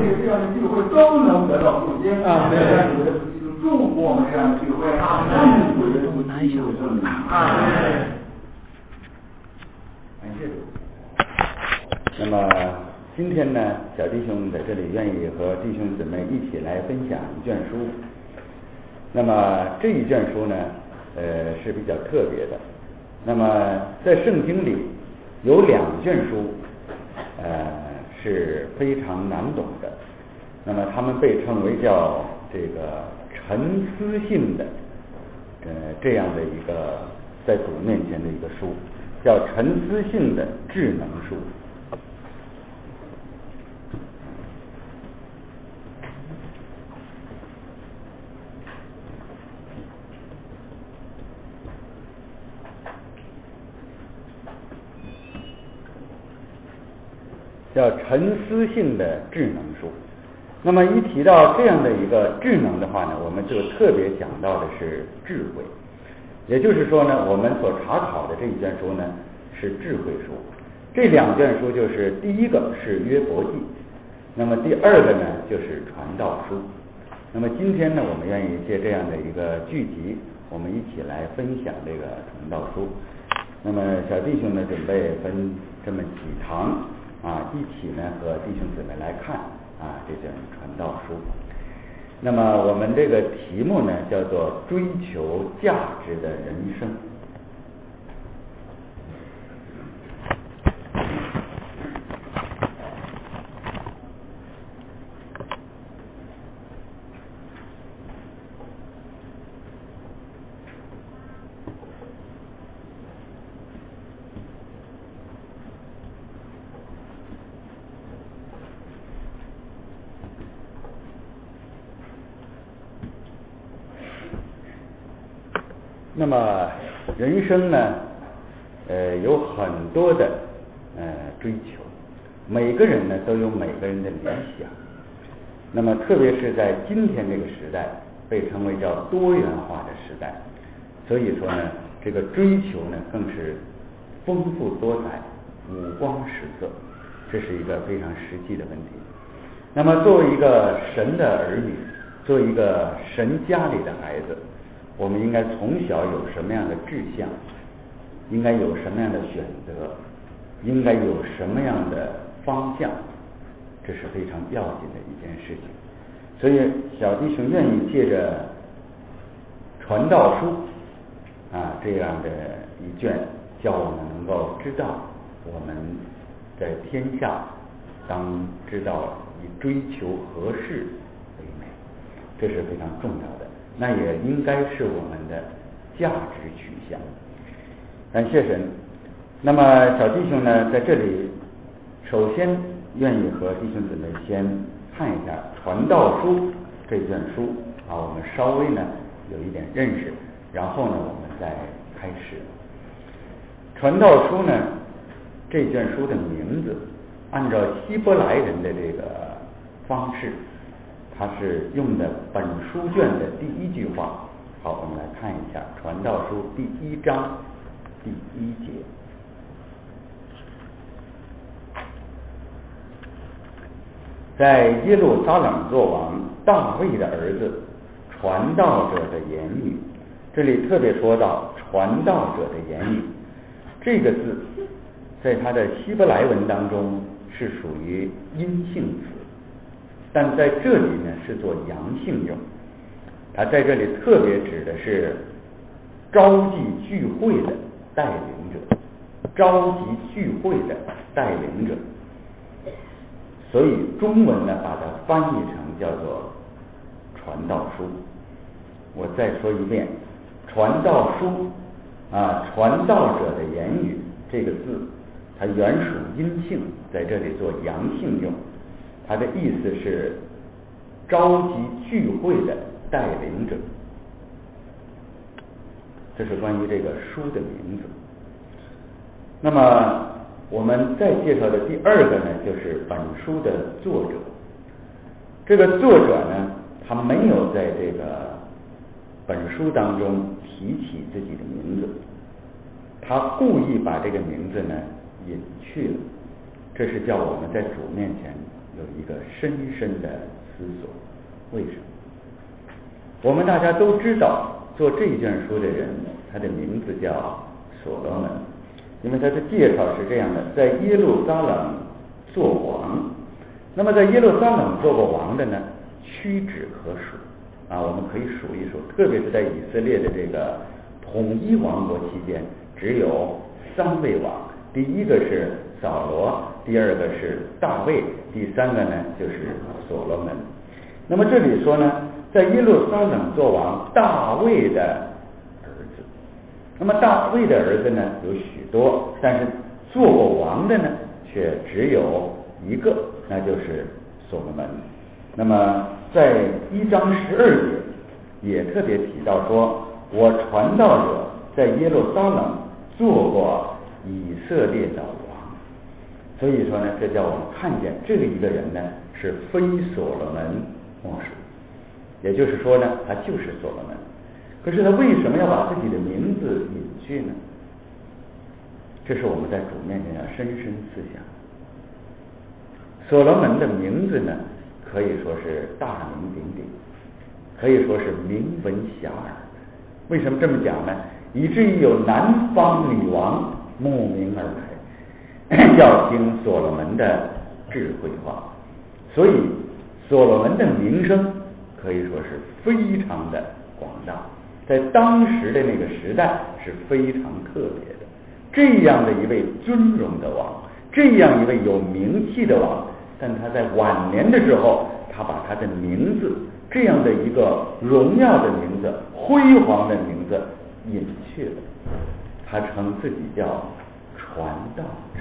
这样的聚会都能得到复兴。啊，对，祝福我们这样的聚会，祝福耶稣基督的圣名。感谢主。那么今天呢，小弟兄在这里愿意和弟兄姊妹一起来分享一卷书。那么这一卷书呢，是比较特别的。那么在圣经里有2卷书，是非常难懂的。那么他们被称为叫这个沉思性的，这样的一个在主面前的一个书，叫沉思性的智能书。叫沉思性的智能书。那么一提到这样的一个智能的话呢，我们就特别讲到的是智慧。也就是说呢，我们所查考的这一卷书呢是智慧书。这2卷书就是第一个是约伯记，那么第二个呢就是传道书。那么今天呢，我们愿意借这样的一个聚集，我们一起来分享这个传道书。那么小弟兄呢准备分这么几堂一起呢和弟兄姊妹来看这卷传道书。那么我们这个题目呢叫做追求价值的人生。那么人生呢，有很多的追求，每个人呢都有每个人的理想。那么特别是在今天这个时代，被称为叫多元化的时代，所以说呢，这个追求呢更是丰富多彩、五光十色，这是一个非常实际的问题。那么作为一个神的儿女，作为一个神家里的孩子，我们应该从小有什么样的志向，应该有什么样的选择，应该有什么样的方向，这是非常要紧的一件事情。所以小弟兄愿意借着传道书这样的一卷，叫我们能够知道我们在天下当知道以追求合适为美，这是非常重要的，那也应该是我们的价值取向。感谢神。那么小弟兄呢在这里首先愿意和弟兄姊妹先看一下传道书这卷书我们稍微呢有一点认识，然后呢我们再开始。传道书呢这卷书的名字按照希伯来人的这个方式，它是用的本书卷的第1句话。好，我们来看一下传道书第1章第1节。在耶路撒冷作王大卫的儿子传道者的言语，这里特别说到传道者的言语这个字，在他的希伯来文当中是属于阴性词，但在这里呢是做阳性用。他在这里特别指的是召集聚会的带领者，召集聚会的带领者。所以中文呢把它翻译成叫做传道书。我再说一遍，传道书传道者的言语这个字，它原属阴性，在这里做阳性用，它的意思是召集聚会的带领者。这是关于这个书的名字。那么我们再介绍的第2个呢，就是本书的作者。这个作者呢，他没有在这个本书当中提起自己的名字，他故意把这个名字呢隐去了，这是叫我们在主面前有一个深深的思索。为什么？我们大家都知道，做这卷书的人，他的名字叫所罗门，因为他的介绍是这样的：在耶路撒冷做王。那么在耶路撒冷做过王的呢，屈指可数啊，我们可以数一数，特别是在以色列的这个统一王国期间，只有3位王，第一个是扫罗，第二个是大卫，第三个呢就是所罗门。那么这里说呢，在耶路撒冷做王，大卫的儿子。那么大卫的儿子呢有许多，但是做过王的呢却只有一个，那就是所罗门。那么在1章12节也特别提到说，我传道者在耶路撒冷做过以色列的王。所以说呢，这叫我们看见这一个人呢是非所罗门莫属，也就是说呢，他就是所罗门。可是他为什么要把自己的名字隐去呢？这是我们在主面前要深深思想。所罗门的名字呢，可以说是大名鼎鼎，可以说是名闻遐迩。为什么这么讲呢？以至于有南方女王慕名而来，要听所罗门的智慧话。所以所罗门的名声可以说是非常的广大，在当时的那个时代是非常特别的。这样的一位尊荣的王，这样一位有名气的王，但他在晚年的时候，他把他的名字，这样的一个荣耀的名字、辉煌的名字隐去了。他称自己叫传道者。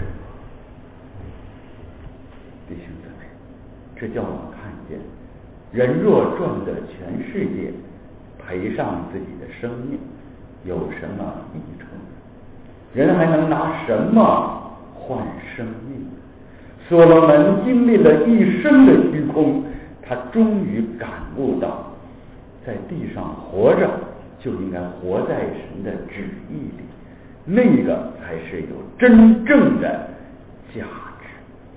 弟兄姊妹，这叫我们看见，人若赚得全世界，赔上自己的生命，有什么益处？人还能拿什么换生命？所罗门经历了一生的虚空，他终于感悟到，在地上活着就应该活在神的旨意里，那个才是有真正的价值。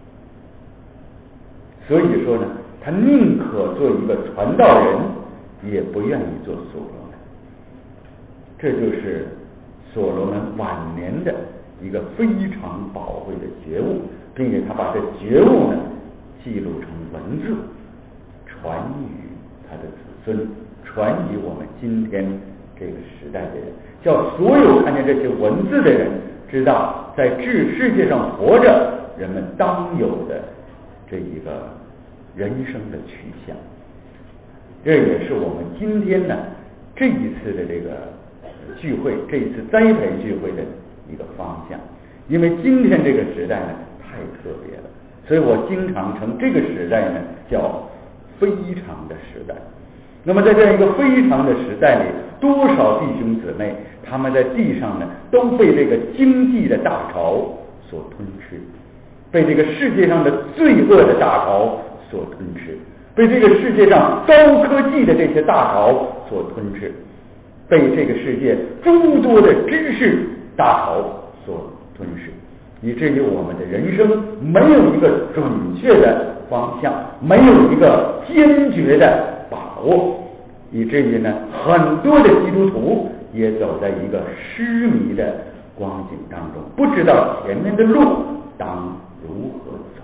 所以说呢，他宁可做一个传道人，也不愿意做所罗门。这就是所罗门晚年的一个非常宝贵的觉悟，并且他把这觉悟呢记录成文字，传于他的子孙，传于我们今天这个时代的人，叫所有看见这些文字的人知道，在这世界上活着，人们当有的这一个人生的取向。这也是我们今天呢这一次的这个聚会，这一次栽培聚会的一个方向。因为今天这个时代呢太特别了，所以我经常称这个时代呢叫非常的时代。那么在这样一个非常的时代里，多少弟兄姊妹他们在地上呢都被这个经济的大潮所吞吃，被这个世界上的罪恶的大潮所吞吃，被这个世界上高科技的这些大潮所吞吃，被这个世界诸多的知识大潮所吞噬，以至于我们的人生没有一个准确的方向，没有一个坚决的把握，以至于呢很多的基督徒也走在一个失迷的光景当中，不知道前面的路当如何走。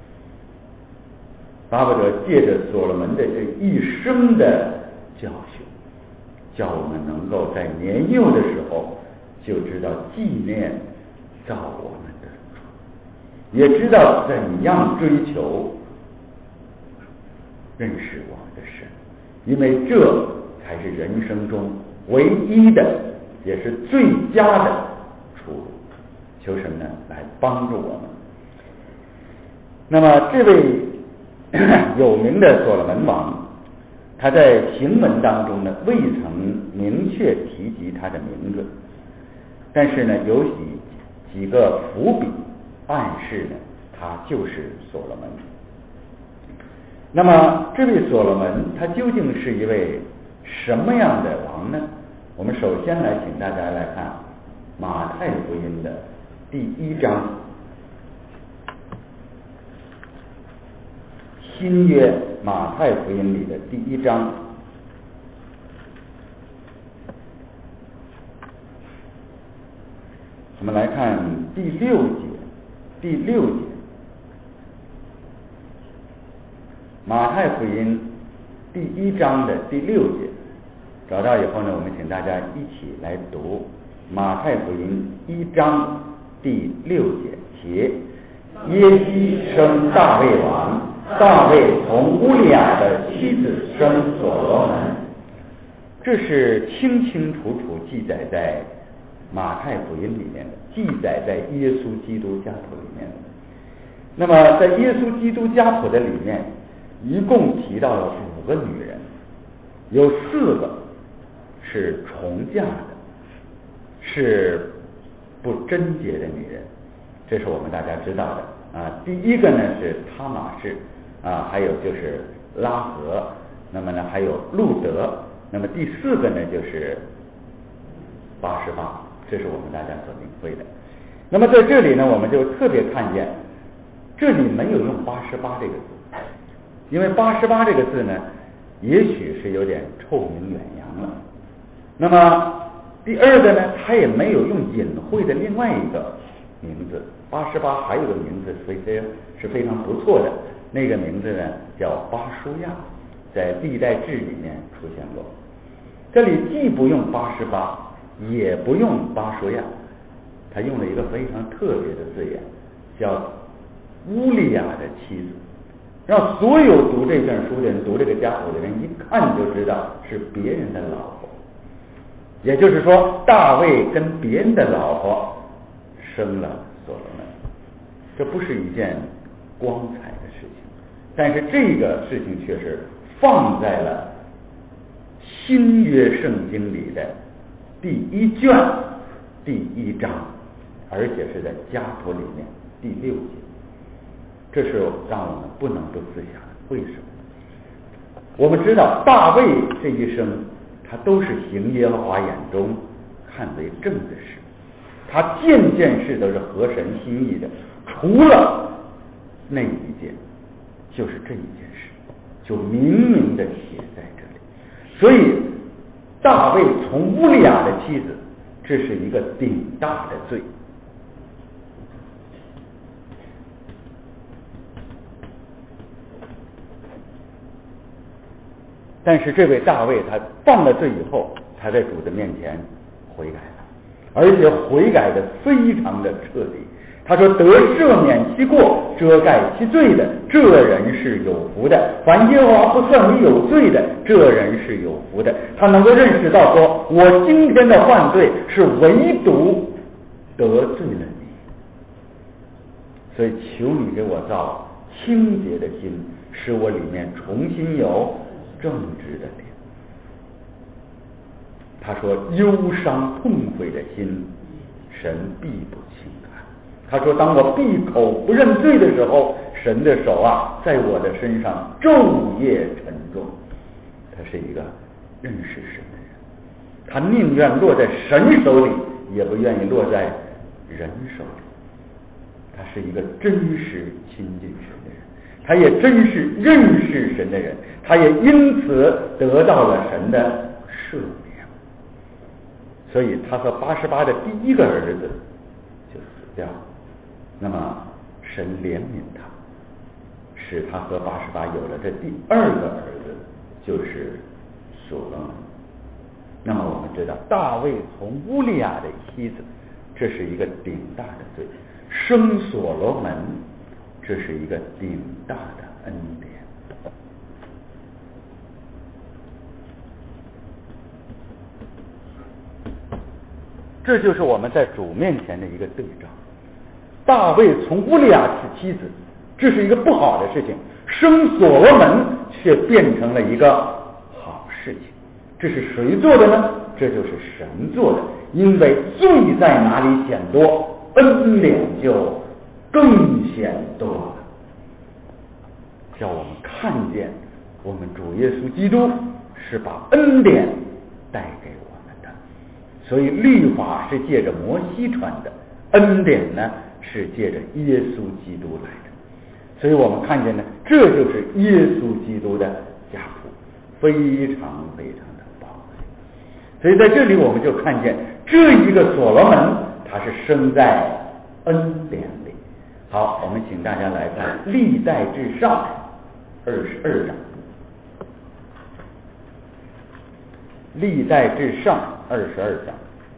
巴不得借着所罗门的这一生的教训，叫我们能够在年幼的时候就知道纪念造我们的主，也知道怎样追求认识我们的神，因为这才是人生中唯一的也是最佳的出路。求神呢来帮助我们。那么这位有名的所罗门王，他在行文当中呢未曾明确提及他的名字，但是呢有几个伏笔暗示呢他就是所罗门。那么这位所罗门他究竟是一位什么样的王呢？我们首先来请大家来看马太福音的第1章。 新约马太福音里的第1章。我们来看第6节，马太福音第1章的第6节，找到以后呢，我们请大家一起来读马太福音1章第6节。耶西生大卫王，大卫从乌利亚的妻子生所罗门。这是清清楚楚记载在马太福音里面的，记载在耶稣基督家谱里面的。那么在耶稣基督家谱的里面，一共提到了5个女人，有4个是重嫁的，是不贞洁的女人，这是我们大家知道的啊。第1个呢是他玛氏啊，还有就是拉合，那么呢还有路德，那么第4个呢就是88，这是我们大家所领会的。那么在这里呢，我们就特别看见这里没有用88这个字，因为88这个字呢也许是有点臭名远扬了。那么第2个呢，他也没有用隐晦的另外一个名字，88还有个名字是非常不错的，那个名字呢叫巴舒亚，在历代志里面出现过。这里既不用88，也不用巴舒亚，他用了一个非常特别的字眼，叫乌利亚的妻子，让所有读这卷书的人，读这个家谱的人一看就知道是别人的老婆。也就是说，大卫跟别人的老婆生了所罗门，这不是一件光彩的事情，但是这个事情却是放在了新约圣经里的第1卷第1章，而且是在家谱里面第6节，这是让我们不能不思想的。为什么？我们知道大卫这一生他都是行耶和华眼中看为正的事，他件件事都是合神心意的，除了那一件，就是这一件事就明明的写在这里。所以大卫从乌利亚的妻子，这是一个顶大的罪。但是这位大卫他犯了罪以后，他在主的面前悔改了，而且悔改的非常的彻底。他说：得赦免其过，遮盖其罪的，这人是有福的；凡耶和华不算为有罪的，这人是有福的。他能够认识到说，我今天的犯罪是唯独得罪了你，所以求你给我造清洁的心，使我里面重新有正直的脸。他说：忧伤痛悔的心，神必不轻看。他说：当我闭口不认罪的时候，神的手在我的身上昼夜沉重。他是一个认识神的人，他宁愿落在神手里，也不愿意落在人手里。他是一个真实亲近神的人，他也真是认识神的人，他也因此得到了神的赦免。所以他和88的第1个儿子就死掉了。那么神怜悯他，使他和88有了这第2个儿子，就是所罗门。那么我们知道大卫从乌利亚的妻子，这是一个顶大的罪；生所罗门，这是一个顶大的恩典。这就是我们在主面前的一个对照。大卫从乌利亚是妻子，这是一个不好的事情；生所罗门却变成了一个好事情。这是谁做的呢？这就是神做的。因为罪在哪里显多，恩典就更显多了。叫我们看见我们主耶稣基督是把恩典带给我们的。所以律法是借着摩西传的，恩典呢是借着耶稣基督来的。 所以我们看见呢，这就是耶稣基督的家谱，非常非常的宝贵。所以在这里我们就看见这一个所罗门，他是生在恩典里。好，我们请大家来看历代志上22章。历代志上22章。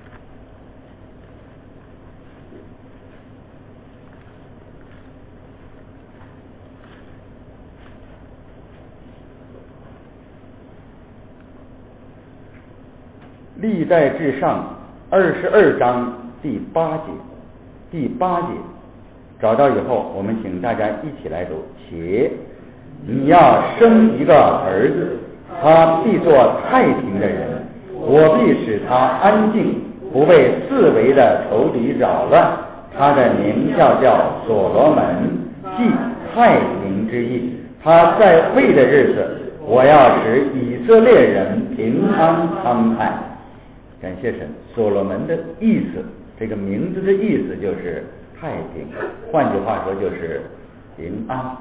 历代志上22章第8节，第8节找到以后，我们请大家一起来读。且你要生一个儿子，他必做太平的人，我必使他安静，不被四围的仇敌扰乱。他的名叫所罗门，即太平之意。他在位的日子，我要使以色列人平安康泰。感谢神，所罗门的意思，这个名字的意思就是太平，换句话说就是平安。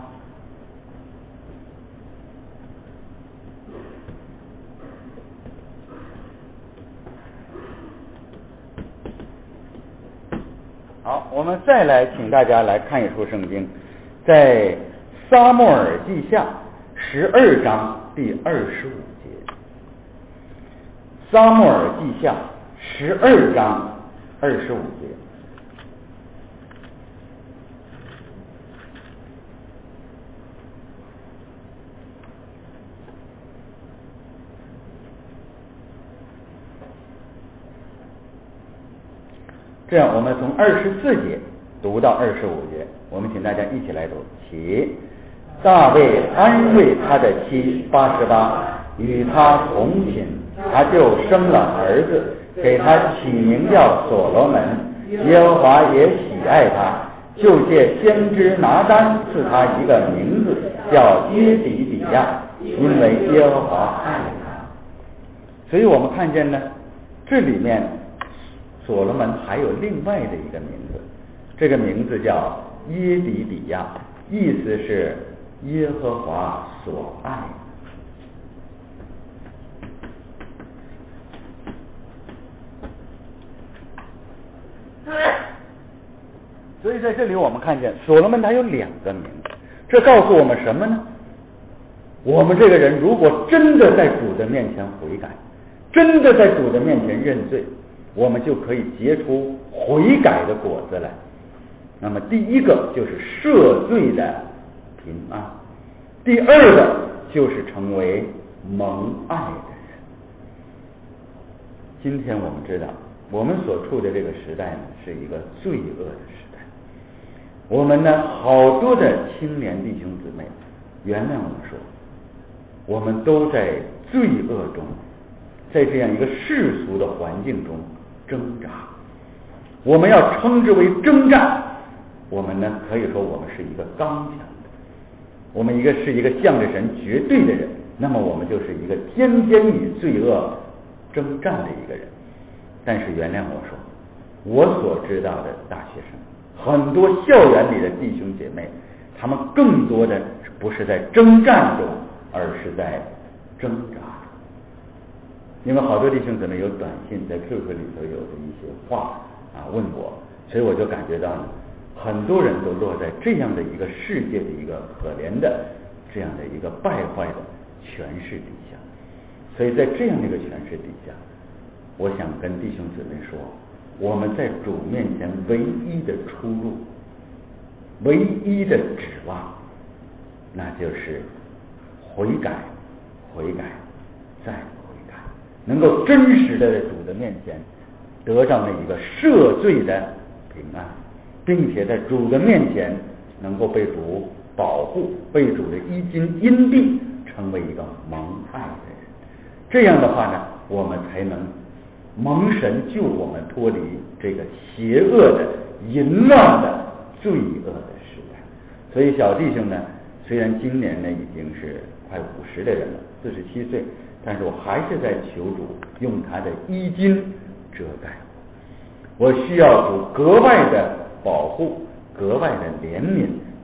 好，我们再来请大家来看一处圣经，在撒母耳记下12章第25节。撒母耳记下12章25节。这样，我们从24节读到25节，我们请大家一起来读。起，大卫安慰他的妻巴示巴，与他同寝，他就生了儿子，给他起名叫所罗门。耶和华也喜爱他，就借先知拿单赐他一个名字，叫耶底比亚，因为耶和华爱他。所以我们看见呢，这里面所罗门还有另外的一个名字，这个名字叫耶底比亚，意思是耶和华所爱。所以在这里我们看见所罗门他有两个名字，这告诉我们什么呢？我们这个人如果真的在主的面前悔改，真的在主的面前认罪，我们就可以结出悔改的果子来。那么第一个就是赦罪的平安，第二个就是成为蒙爱的人。今天我们知道，我们所处的这个时代呢，是一个罪恶的时代。我们呢，好多的青年弟兄姊妹，原谅我们说，我们都在罪恶中，在这样一个世俗的环境中挣扎。我们要称之为征战，我们呢可以说我们是一个刚强的，我们是一个向着神绝对的人，那么我们就是一个天天与罪恶征战的一个人。但是原谅我说，我所知道的大学生，很多校园里的弟兄姐妹，他们更多的不是在征战中，而是在挣扎。因为好多弟兄姊妹有短信在 QQ 里头有的一些话问我，所以我就感觉到呢，很多人都落在这样的一个世界的一个可怜的这样的一个败坏的权势底下。所以在这样的一个权势底下，我想跟弟兄姊妹说，我们在主面前唯一的出路，唯一的指望，那就是悔改，悔改，再悔改，能够真实的在主的面前得上那一个赦罪的平安，并且在主的面前能够被主保护，被主的衣襟荫庇，成为一个蒙爱的人。这样的话呢，我们才能蒙神救我们脱离这个邪恶的淫乱的罪恶的时代。所以小弟兄呢，虽然今年呢已经是快50的人了，47岁，但是我还是在求主用他的衣襟遮盖我需要主格外的保护，格外的怜悯，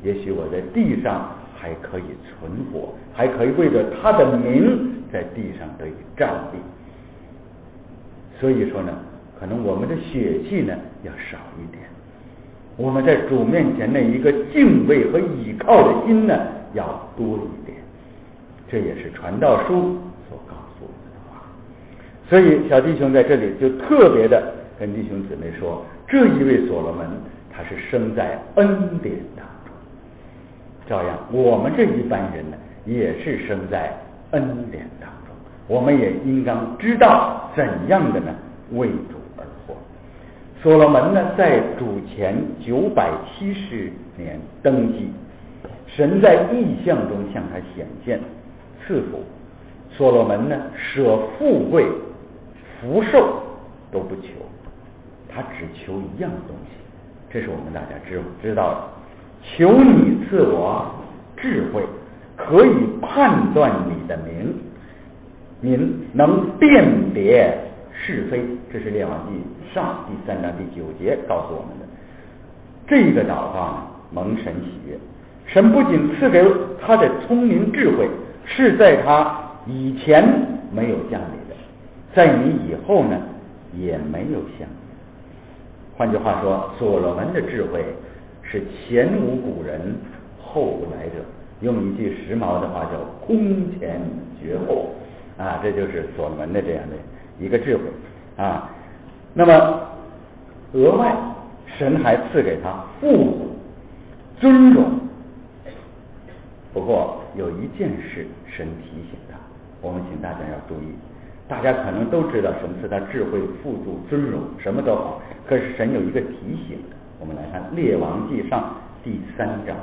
也许我在地上还可以存活，还可以为着他的名在地上得以站立。所以说呢，可能我们的血气呢要少一点，我们在主面前的一个敬畏和倚靠的心呢要多一点。这也是传道书所告诉我们的话。所以小弟兄在这里就特别的跟弟兄姊妹说，这一位所罗门他是生在恩典当中，照样我们这一般人呢也是生在恩典当中，我们也应当知道怎样的呢为主而活。所罗门呢在主前970年登基，神在异象中向他显现赐福。所罗门呢舍富贵福寿都不求，他只求一样东西，这是我们大家知道的，求你赐我智慧，可以判断你的民能辨别是非。这是列王记上第3章第9节告诉我们的。这个祷告蒙神喜悦，神不仅赐给他的聪明智慧，是在他以前没有降临的，在你以后呢也没有降临。换句话说，所罗门的智慧是前无古人后无来者，用一句时髦的话叫空前绝后啊，这就是所罗门的这样的一个智慧啊。那么额外神还赐给他富足尊荣。不过有一件事神提醒他，我们请大家要注意。大家可能都知道神赐他智慧富足尊荣什么都好，可是神有一个提醒。我们来看列王记上第3章，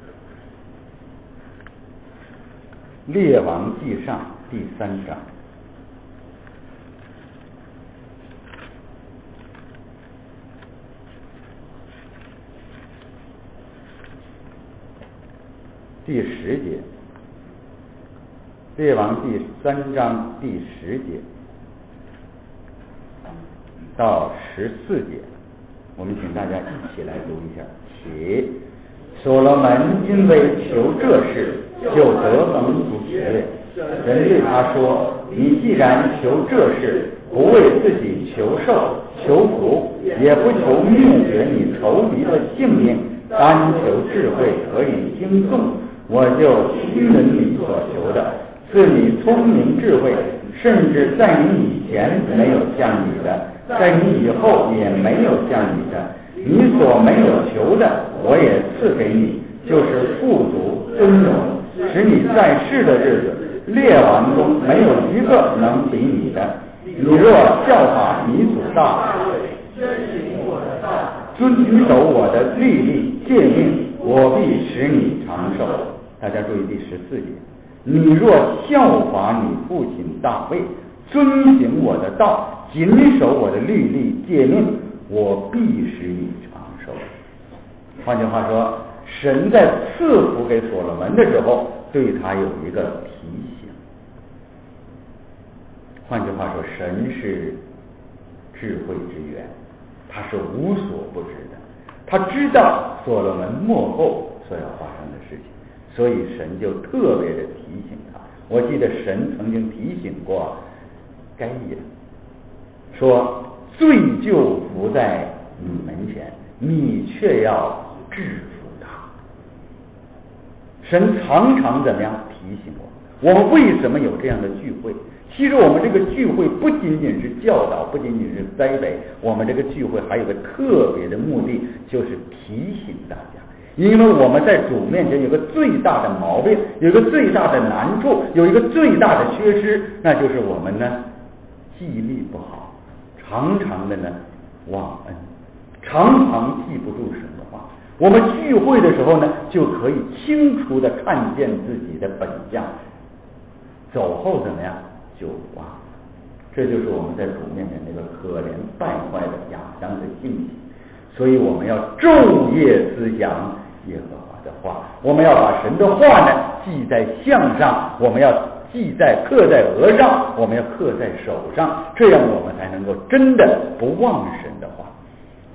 列王记上第3章第10节，列王记3章第10节到14节，我们请大家一起来读一下。起，所罗门因为求这事，就得蒙福喜悦。神对他说：你既然求这事，不为自己求寿求福，也不求灭绝你仇敌的性命，单求智慧可以听颂，我就听人你所求的，赐你聪明智慧，甚至在你以前没有降你的，在你以后也没有降你的，你所没有求的，我也赐给你，就是富足尊荣，使你在世的日子，列王中没有一个能比你的。你若效法你祖大，遵守我的律例诫命，我必使你长寿。大家注意第14节，你若效法你父亲大卫，遵行我的道，谨守我的律例诫命，我必使你长寿。换句话说，神在赐福给所罗门的时候，对他有一个提醒。换句话说，神是智慧之源，他是无所不知的，他知道所罗门末后所要发生的事情，所以神就特别的提醒他。我记得神曾经提醒过该隐，说罪就伏在你门前，你却要制服他。神常常怎么样提醒我们为什么有这样的聚会？其实我们这个聚会不仅仅是教导，不仅仅是栽培，我们这个聚会还有个特别的目的，就是提醒大家。因为我们在主面前有个最大的毛病，有一个最大的难处，有一个最大的缺失，那就是我们呢记忆力不好，常常的呢忘恩，常常记不住神的话。我们聚会的时候呢，就可以清楚的看见自己的本相，走后怎么样就忘了。这就是我们在主面前那个可怜败坏的亚当的信息。所以我们要昼夜思想耶和华的话，我们要把神的话呢记在项上，我们要刻在额上，我们要刻在手上，这样我们才能够真的不忘神的话。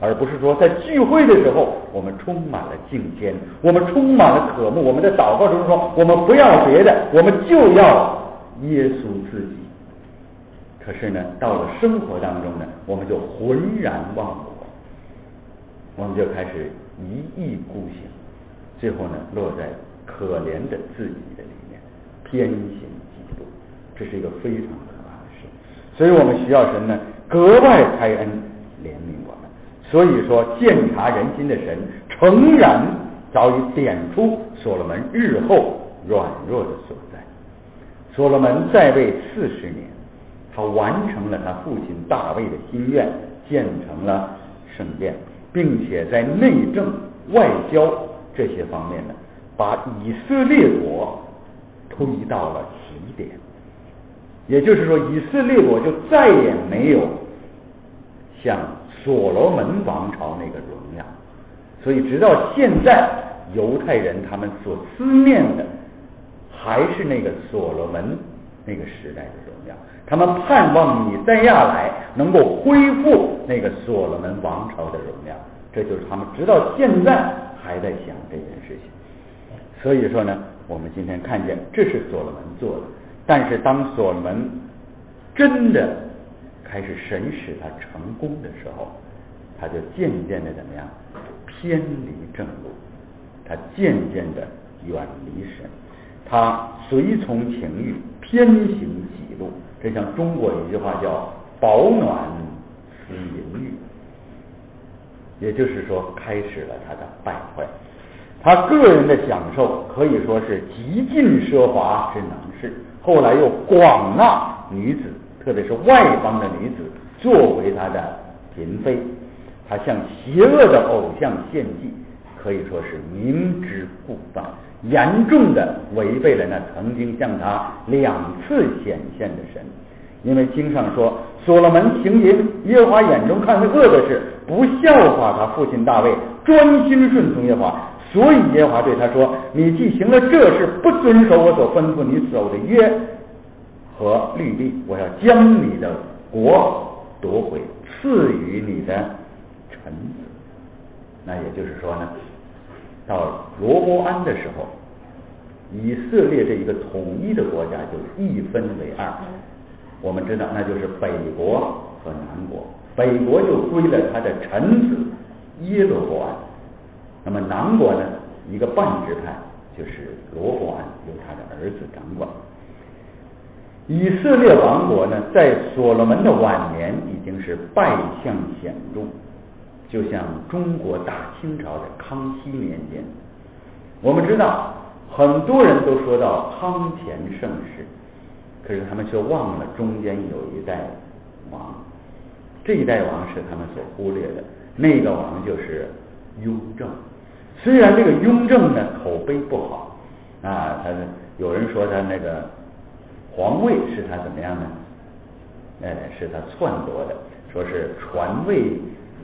而不是说在聚会的时候我们充满了敬虔，我们充满了渴慕，我们的祷告中说我们不要别的，我们就要耶稣自己。可是呢，到了生活当中呢，我们就浑然忘我，我们就开始一意孤行，最后呢落在可怜的自己的里面，偏行己路，这是一个非常可怕的事。所以我们需要神呢格外开恩怜悯我们。所以说鉴察人心的神诚然早已点出所罗门日后软弱的所在。所罗门在位40年，他完成了他父亲大卫的心愿，建成了圣殿，并且在内政外交这些方面呢，把以色列国推到了极点。也就是说，以色列国就再也没有像所罗门王朝那个荣耀。所以直到现在，犹太人他们所思念的还是那个所罗门那个时代的荣耀，他们盼望弥赛亚来能够恢复那个所罗门王朝的荣耀，这就是他们直到现在还在想这件事情。所以说呢，我们今天看见这是所罗门做的，但是当所罗门真的开始审视他成功的时候，他就渐渐的怎么样偏离正路，他渐渐的远离神，他随从情欲，偏行己路。这像中国一句话叫饱暖思淫欲，也就是说开始了他的败坏。他个人的享受可以说是极尽奢华之能事，后来又广纳女子，特别是外邦的女子作为他的嫔妃。他向邪恶的偶像献祭，可以说是明知故犯，严重的违背了那曾经向他2次显现的神。因为经上说，所罗门行淫，耶和华眼中看为恶的事，不效法他父亲大卫，专心顺从耶和华。所以耶和华对他说，你既行了这事，不遵守我所吩咐你守的约和律例，我要将你的国夺回，赐予你的臣子。那也就是说呢，到罗波安的时候，以色列这一个统一的国家就一分为2。我们知道那就是北国和南国，北国就归了他的臣子耶罗波安，那么南国呢，一个半支派就是罗波安，由他的儿子掌管。以色列王国呢，在所罗门的晚年已经是败相显著，就像中国大清朝的康熙年间。我们知道很多人都说到康乾盛世，可是他们却忘了中间有一代王，这一代王是他们所忽略的，那个王就是雍正。虽然这个雍正呢口碑不好啊，有人说他那个皇位是他怎么样呢？是他篡夺的，说是传位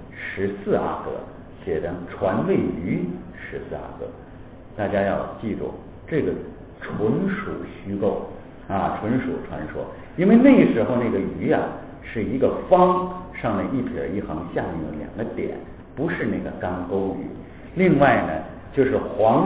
14阿哥，写成传位于14阿哥。大家要记住，这个纯属虚构啊，纯属传说。因为那时候那个鱼啊是一个方，上面一撇一横，下面有2个点，不是那个干钩鱼。另外呢，就是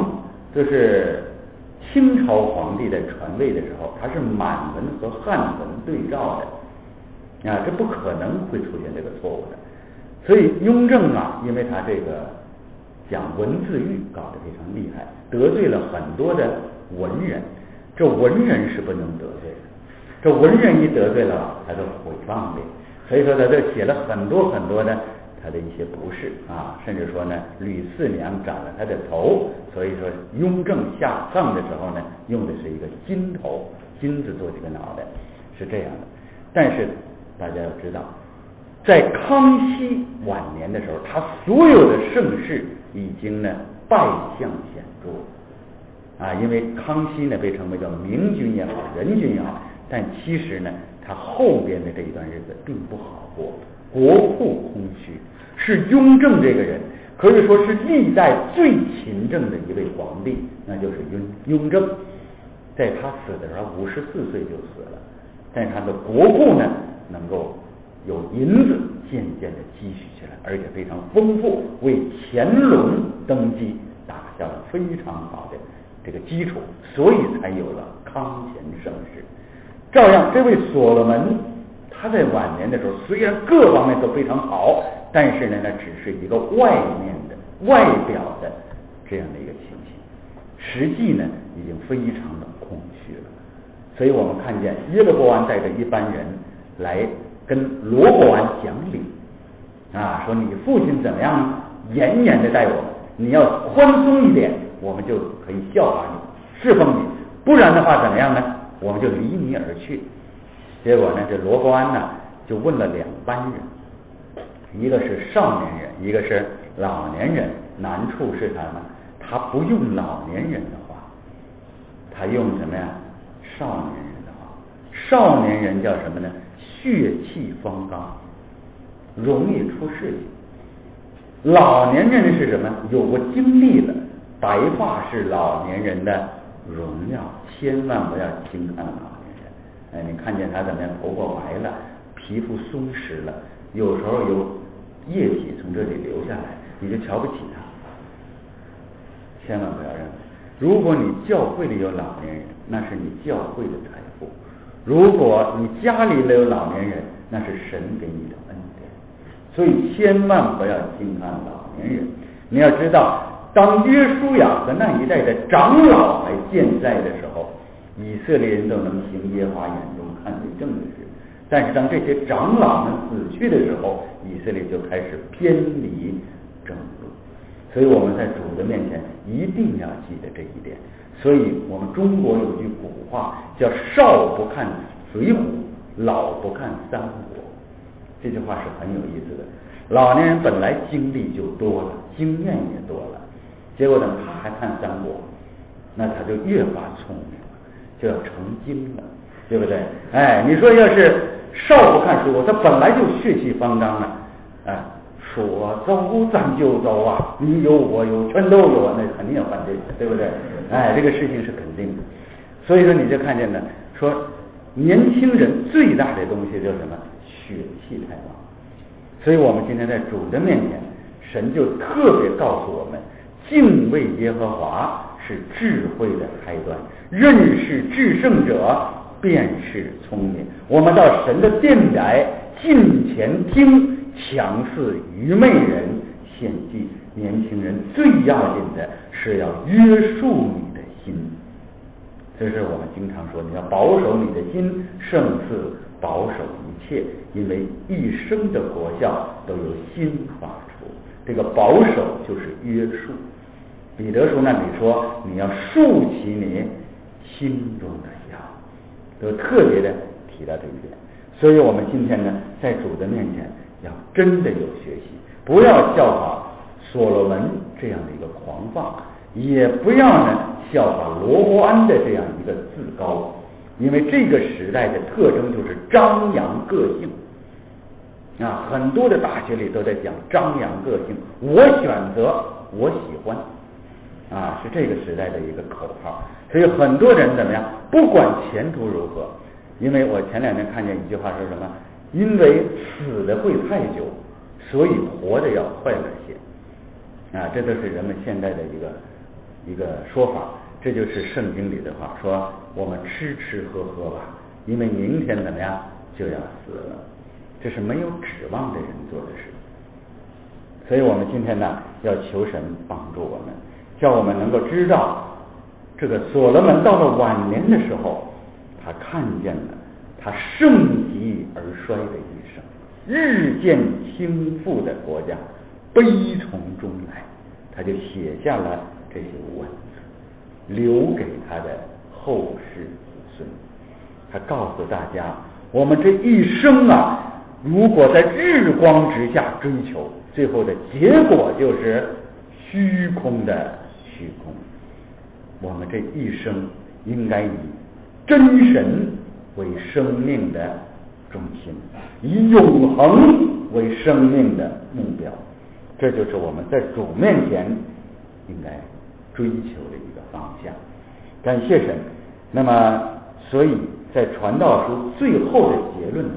清朝皇帝在传位的时候，他是满文和汉文对照的啊，这不可能会出现这个错误的。所以雍正啊，因为他这个讲文字狱搞得非常厉害，得罪了很多的文人，这文人是不能得罪的，这文人一得罪了，他就毁谤你，所以说他这写了很多很多的他的一些不是啊，甚至说呢，吕四娘斩了他的头，所以说雍正下葬的时候呢，用的是一个金头，金子做这个脑袋，是这样的。但是大家要知道，在康熙晚年的时候，他所有的盛世已经呢败相显著啊，因为康熙呢被称为叫明君也好，仁君也好，但其实呢，他后边的这一段日子并不好过，国库空虚。是雍正这个人可以说是历代最勤政的一位皇帝，那就是雍正。在他死的时候54岁就死了，但是他的国库呢能够有银子渐渐的积蓄起来，而且非常丰富，为乾隆登基打下了非常好的这个基础，所以才有了康乾盛世。照样，这位所罗门他在晚年的时候，虽然各方面都非常好，但是呢，那只是一个外表的这样的一个情形，实际呢已经非常的空虚了。所以我们看见耶罗波安带着一班人来跟罗波安讲理啊，说你父亲怎么样严严的待我们，你要宽松一点，我们就可以效法你，侍奉你，不然的话怎么样呢？我们就离你而去。结果呢，这罗波安呢就问了两班人，一个是少年人，一个是老年人。难处是什么？他不用老年人的话，他用什么呀？少年人的话。少年人叫什么呢？血气方刚，容易出事情。老年人是什么？有过经历了。白发是老年人的荣耀，千万不要轻看老年人。哎，你看见他怎么样？头发白了，皮肤松弛了，有时候有液体从这里流下来，你就瞧不起他。千万不要认为，如果你教会里有老年人，那是你教会的财富；如果你家里有老年人，那是神给你的恩典。所以千万不要轻看老年人。你要知道，当约书亚和那一代的长老来健在的时候，以色列人都能行耶和华眼中看为正的事。但是当这些长老们死去的时候，以色列就开始偏离正路。所以我们在主的面前一定要记得这一点。所以我们中国有句古话叫少不看水浒，老不看三国。这句话是很有意思的。老年人本来经历就多了，经验也多了，结果呢他还看三国，那他就越发聪明了，就要成精了，对不对？哎，你说要是少不看水浒，他本来就血气方刚了，哎，说走咱就走啊，你有我有全都有啊，那肯定要犯罪，对不对？哎，这个事情是肯定的。所以说你就看见呢，说年轻人最大的东西就是什么？血气太旺。所以我们今天在主的面前，神就特别告诉我们，敬畏耶和华是智慧的开端，认识至圣者便是聪明。我们到神的殿来，近前听，强似愚昧人献祭。年轻人最要紧的是要约束你的心，这是我们经常说，你要保守你的心，胜似保守一切，因为一生的国效都由心发出。这个保守就是约束。彼得书那里说，你要束起你心中的腰，都特别的提到这一点。所以我们今天呢，在主的面前要真的有学习，不要效法所罗门这样的一个狂放，也不要呢效法罗波安的这样一个自高，因为这个时代的特征就是张扬个性啊，很多的大学里都在讲张扬个性，我选择，我喜欢啊，是这个时代的一个口号。所以很多人怎么样，不管前途如何，因为我前两天看见一句话说什么，因为死的会太久，所以活得要快乐些啊，这都是人们现在的一个说法。这就是圣经里的话，说我们吃吃喝喝吧，因为明天怎么样就要死了。这是没有指望的人做的事。所以我们今天呢，要求神帮助我们，叫我们能够知道，这个所罗门到了晚年的时候，他看见了他盛极而衰的一生，日渐倾覆的国家，悲从中来，他就写下了这些文字，留给他的后世子孙。他告诉大家，我们这一生啊，如果在日光之下追求，最后的结果就是虚空的虚空。我们这一生应该以真神为生命的中心，以永恒为生命的目标，这就是我们在主面前应该追求的一个方向。感谢神。那么所以在传道书最后的结论里，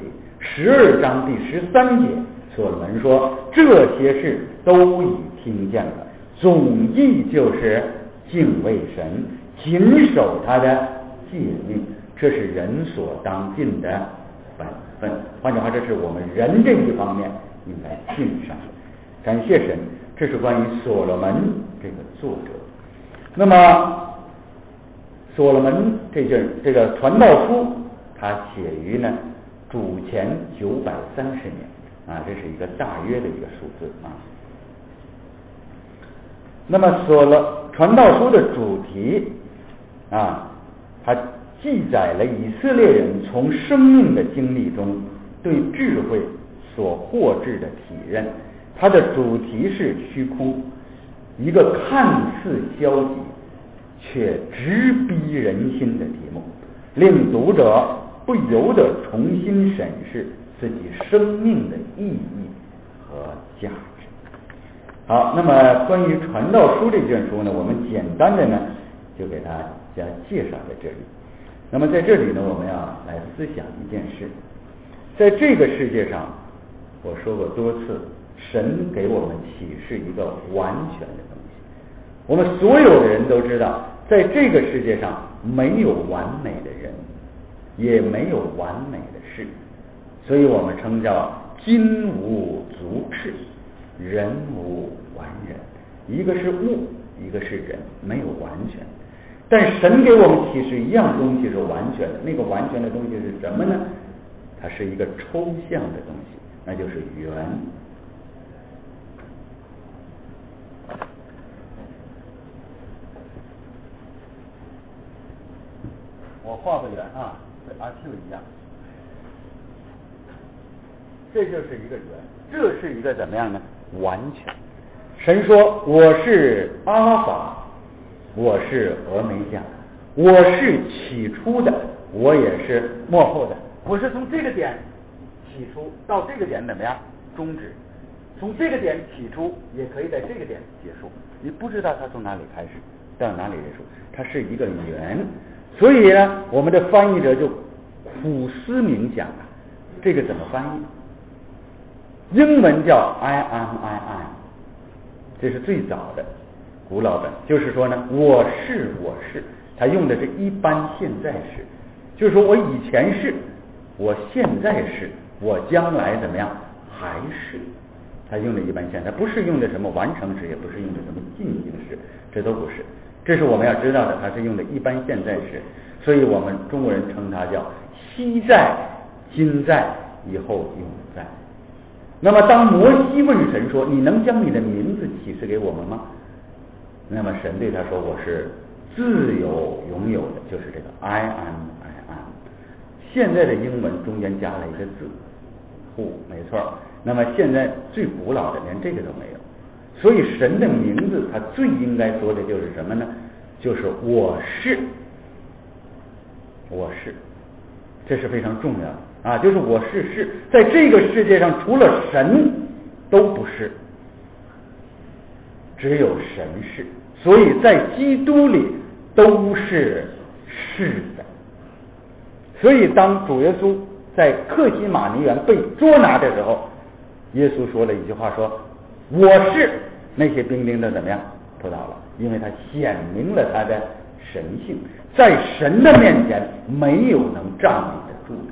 12章第13节，所罗门说这些事都已听见了，总意就是敬畏神，谨守他的诫命，这是人所当尽的本分。换句话，这是我们人这一方面应该尽上的。感谢神，这是关于所罗门这个作者。那么所罗门这个传道书，他写于呢主前930年啊，这是一个大约的一个数字啊。那么传道书的主题啊，它记载了以色列人从生命的经历中对智慧所获致的体认。它的主题是虚空，一个看似消极却直逼人心的题目，令读者不由得重新审视自己生命的意义和价值。好，那么关于传道书这卷书呢，我们简单的呢就给大家介绍在这里。那么在这里呢，我们要来思想一件事，在这个世界上，我说过多次，神给我们启示一个完全的东西。我们所有的人都知道，在这个世界上没有完美的人，也没有完美的事，所以我们称叫金无足赤，人无完人。一个是物，一个是人，没有完全。但神给我们启示一样东西是完全的，那个完全的东西是什么呢？它是一个抽象的东西，那就是圆。我画不圆啊，跟阿 Q 一样。这就是一个圆，这是一个怎么样呢？完全。神说我是阿拉法，我是俄梅加，我是起初的，我也是末后的。我是从这个点起初到这个点怎么样终止，从这个点起初也可以在这个点结束，你不知道它从哪里开始到哪里结束，它是一个圆。所以呢，我们的翻译者就苦思冥想啊，这个怎么翻译？英文叫 I am， 这是最早的古老的，就是说呢，我是，他用的是一般现在时，就是说我以前是，我现在是，我将来怎么样还是，他用的一般现在，不是用的什么完成时，也不是用的什么进行时，这都不是，这是我们要知道的，它是用的一般现在时，所以我们中国人称它叫昔在、今在、以后永在。那么当摩西问神说你能将你的名字启示给我们吗？那么神对他说我是自有永有的，就是这个 I am。 现在的英文中间加了一个字 who， 没错。那么现在最古老的连这个都没有，所以神的名字他最应该说的就是什么呢？就是我是，这是非常重要的啊！就是我是，在这个世界上除了神都不是，只有神是，所以在基督里都是的。所以当主耶稣在客西马尼园被捉拿的时候，耶稣说了一句话，说我是，那些兵丁的怎么样扑倒了，因为他显明了他的神性，在神的面前没有能站立得住的。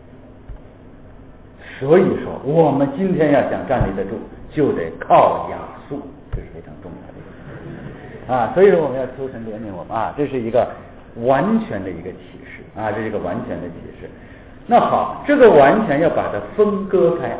所以说我们今天要想站立得住，就得靠亚述，这是非常重要的啊！所以说我们要求神怜悯我们啊，这是一个完全的一个启示啊，这是一个完全的启示。那好，这个完全要把它分割开，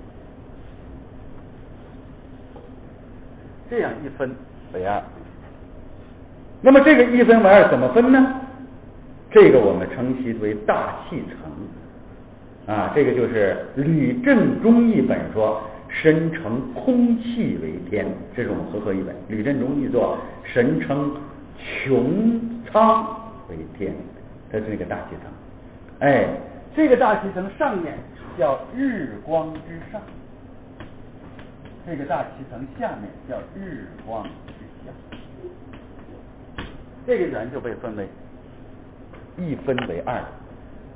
这样一分为二。那么这个一分为二怎么分呢？这个我们称其为大气层啊，这个就是吕振中译本说神称空气为天，这是我们合译本。吕振中译作神称穹苍为天，这是那个大气层。哎，这个大气层上面叫日光之上，这个大气层下面叫日光之下。这个圆就被分为一分为二。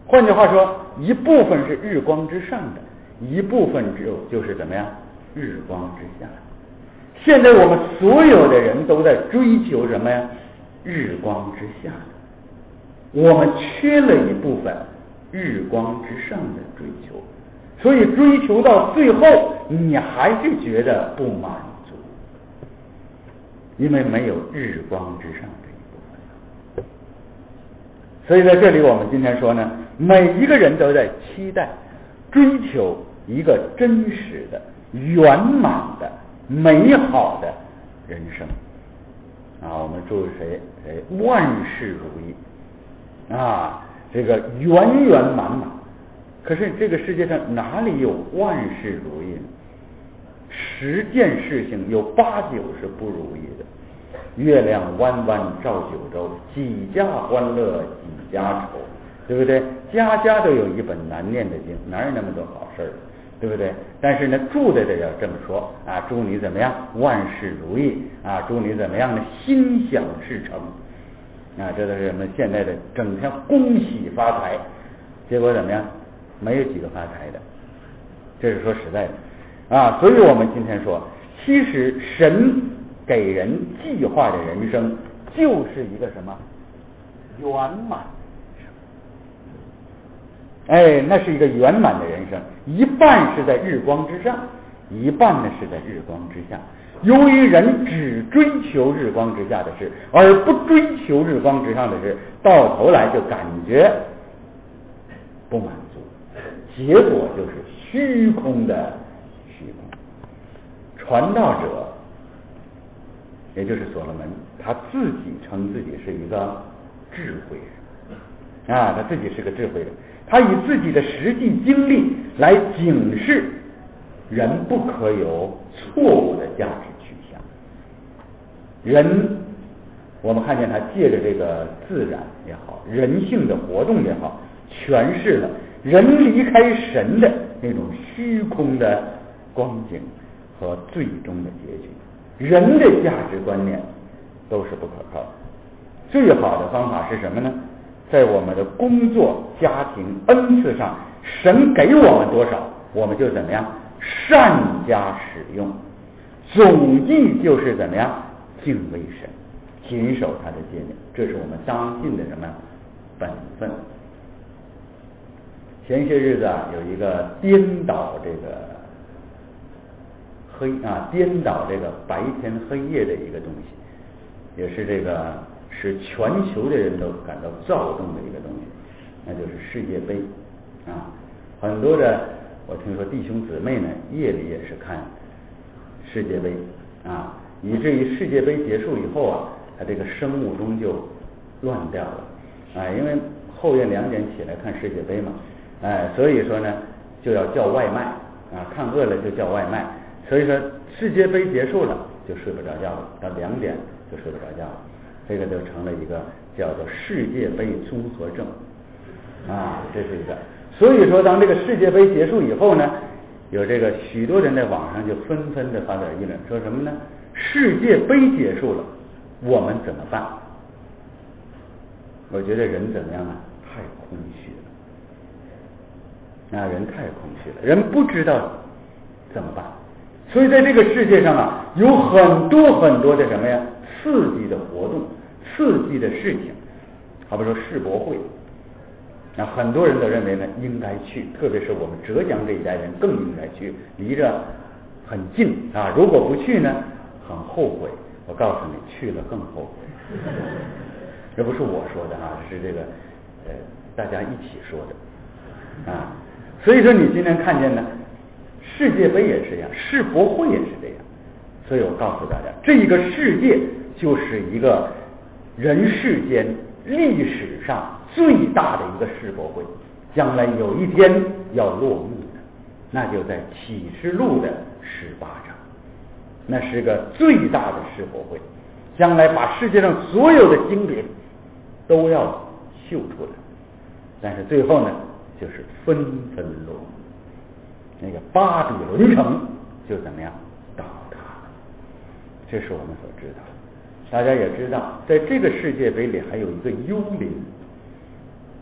换句话说，一部分是日光之上的，一部分就是怎么样，日光之下。现在我们所有的人都在追求什么呀？日光之下的，我们缺了一部分日光之上的追求，所以追求到最后，你还是觉得不满足，因为没有日光之上这一部分。所以在这里我们今天说呢，每一个人都在期待追求一个真实的圆满的美好的人生啊！我们祝谁万事如意啊！这个圆圆满满。可是这个世界上哪里有万事如意呢？10件事情有8、9是不如意的。月亮弯弯照九州，几家欢乐几家愁，对不对？家家都有一本难念的经，哪有那么多好事儿，对不对？但是呢，祝的要这么说啊，祝你怎么样，万事如意啊，祝你怎么样呢，心想事成啊，这都是我们现在的整天恭喜发财，结果怎么样？没有几个发财的，这是说实在的啊。所以我们今天说，其实神给人计划的人生就是一个什么圆满人生。那是一个圆满的人生，一半是在日光之上，一半呢是在日光之下。由于人只追求日光之下的事，而不追求日光之上的事，到头来就感觉不满足，结果就是虚空的虚空。传道者，也就是所罗门，他自己称自己是一个智慧人啊，他自己是个智慧人，他以自己的实际经历来警示人不可有错误的价值取向。人，我们看见他借着这个自然也好，人性的活动也好，诠释了人离开神的那种虚空的光景和最终的结局。人的价值观念都是不可靠的。最好的方法是什么呢？在我们的工作、家庭、恩赐上，神给我们多少，我们就怎么样善加使用。总义就是怎么样敬畏神，谨守他的诫命，这是我们当尽的什么本分。前些日子有一个颠倒这个颠倒这个白天黑夜的一个东西，也是这个使全球的人都感到躁动的一个东西，那就是世界杯啊。很多的我听说弟兄姊妹呢，夜里也是看世界杯啊，以至于世界杯结束以后啊，他这个生物钟就乱掉了啊，因为后夜2点起来看世界杯嘛，所以说呢就要叫外卖啊，看饿了就叫外卖。所以说世界杯结束了就睡不着觉了，到2点就睡不着觉了，这个就成了一个叫做世界杯综合症啊，这是一个。所以说当这个世界杯结束以后呢，有这个许多人在网上就纷纷的发表议论，说什么呢？世界杯结束了，我们怎么办？我觉得人怎么样啊？太空虚了，人太空虚了，人不知道怎么办。所以在这个世界上啊，有很多很多的什么呀，刺激的活动，刺激的事情，好比说世博会，那很多人都认为呢应该去，特别是我们浙江这一代人更应该去，离着很近啊，如果不去呢很后悔。我告诉你，去了更后悔。这不是我说的啊，是这个大家一起说的啊。所以说你今天看见呢，世界杯也是这样，世博会也是这样。所以我告诉大家，这一个世界就是一个人世间历史上最大的一个世博会，将来有一天要落幕的，那就在启示录的18章，那是个最大的世博会，将来把世界上所有的精品都要秀出来，但是最后呢，就是纷纷落幕，那个巴比伦城就怎么样倒塌了，这是我们所知道的。大家也知道，在这个世界杯里还有一个幽灵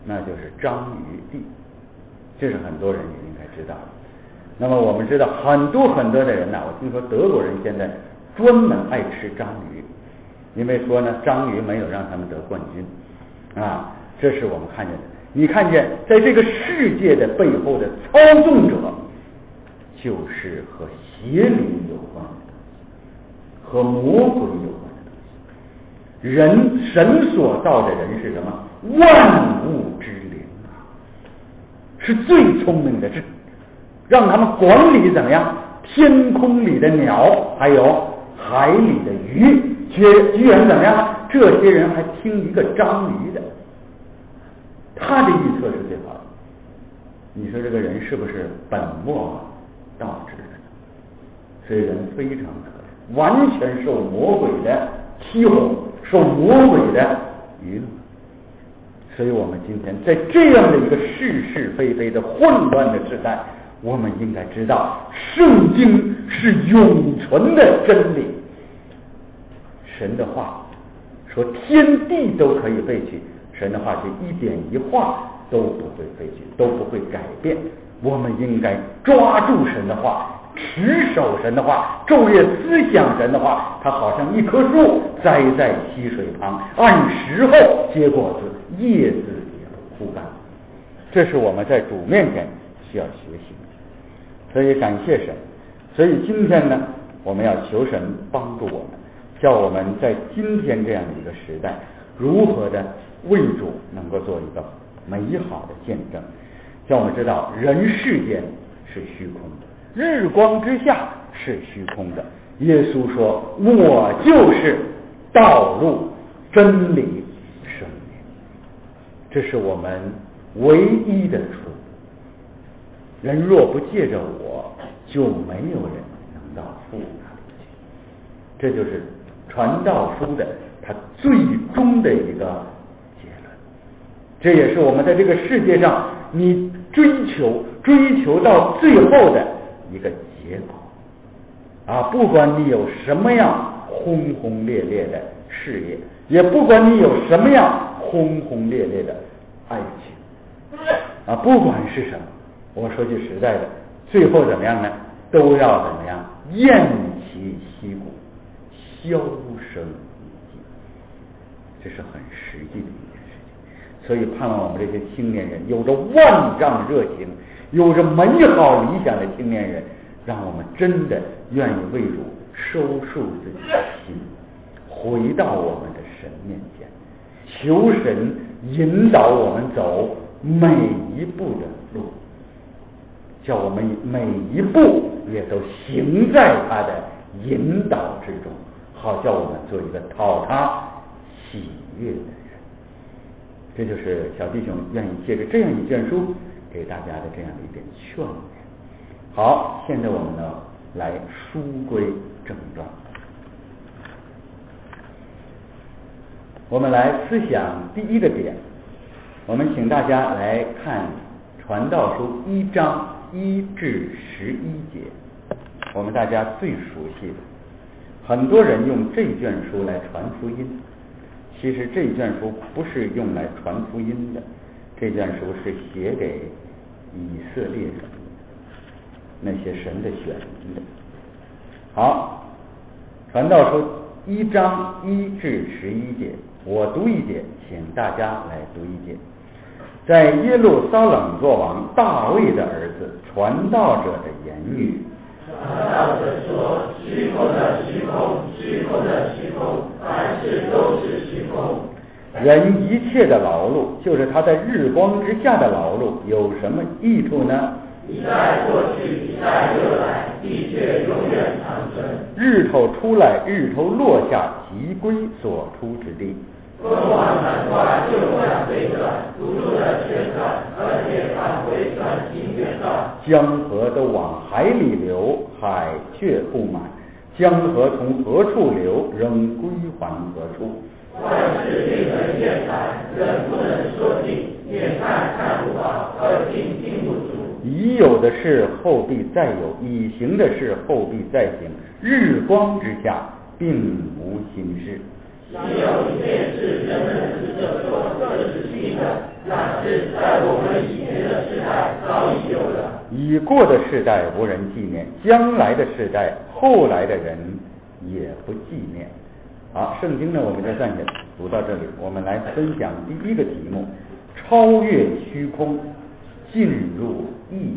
那就是章鱼地，这是很多人也应该知道的。那么我们知道很多的人呢，我听说德国人现在专门爱吃章鱼，因为说呢章鱼没有让他们得冠军啊，这是我们看见的。你看见在这个世界的背后的操纵者，就是和邪灵有关的东西，和魔鬼有关的东西。神所造的人是什么？万物之灵啊，是最聪明的，是让他们管理怎么样？天空里的鸟，还有海里的鱼，居然怎么样？这些人还听一个章鱼的，他的预测是最好的。你说这个人是不是本末倒置的？所以人非常可怜，完全受魔鬼的欺哄，受魔鬼的愚弄。所以我们今天在这样的一个是是非非的混乱的时代，我们应该知道圣经是永存的真理。神的话说天地都可以废去，神的话是一点一画都不会废去，都不会改变。我们应该抓住神的话，持守神的话，昼夜思想神的话。它好像一棵树栽在溪水旁，按时候结果子，叶子也不枯干。这是我们在主面前需要学习的。所以感谢神。所以今天呢，我们要求神帮助我们，叫我们在今天这样的一个时代，如何的为主能够做一个美好的见证，叫我们知道人世间是虚空的，日光之下是虚空的。耶稣说我就是道路真理生命，这是我们唯一的出路。人若不借着我，就没有人能到父那里去。这就是传道书的它最终的一个结论。这也是我们在这个世界上你追求到最后的一个结果啊！不管你有什么样轰轰烈烈的事业，也不管你有什么样轰轰烈烈的爱情啊，不管是什么，我说句实在的，最后怎么样呢？都要怎么样？偃旗息鼓，销声匿迹。这是很实际的一件事情。所以盼望我们这些青年人，有着万丈热情，有着美好理想的青年人，让我们真的愿意为主收束自己的心，回到我们的神面前，求神引导我们走每一步的路，叫我们每一步也都行在他的引导之中，好叫我们做一个讨他喜悦的人。这就是小弟兄愿意借着这样一卷书给大家的这样的一点劝勉。好，现在我们呢来书归正传，我们来思想第一个点。我们请大家来看传道书1章1至11节，我们大家最熟悉的。很多人用这卷书来传福音，其实这卷书不是用来传福音的，这卷书是写给以色列人的，那些神的选民的。好，传道书1章1至11节，我读一节，请大家来读一节。在耶路撒冷作王大卫的儿子传道者的言语。 传道者说：虚空的虚空，虚空的虚空，凡事都是虚空。 人一切的劳碌，就是他在日光之下的劳碌，有什么益处呢？ 一代过去，一代又来，地却永远长存。 日头出来，日头落下，即归所出之地。 风往南刮，就向北转，不住的旋转，而且返回转行远道。 江河都往海里流，海却不满；江河从何处流，仍归还何处。 万事令人厌烦，人不能说尽，眼看不饱，耳听不足。 已有的事后必再有，已行的事后必再行。日光之下，并无新事。 只有一件事人们指着说这是新的，那是在我们以前的时代早已有了。 已过的世代无人纪念，将来的世代后来的人也不纪念。好，圣经呢我们就暂且读到这里，我们来分享第一个题目：超越虚空，进入意义。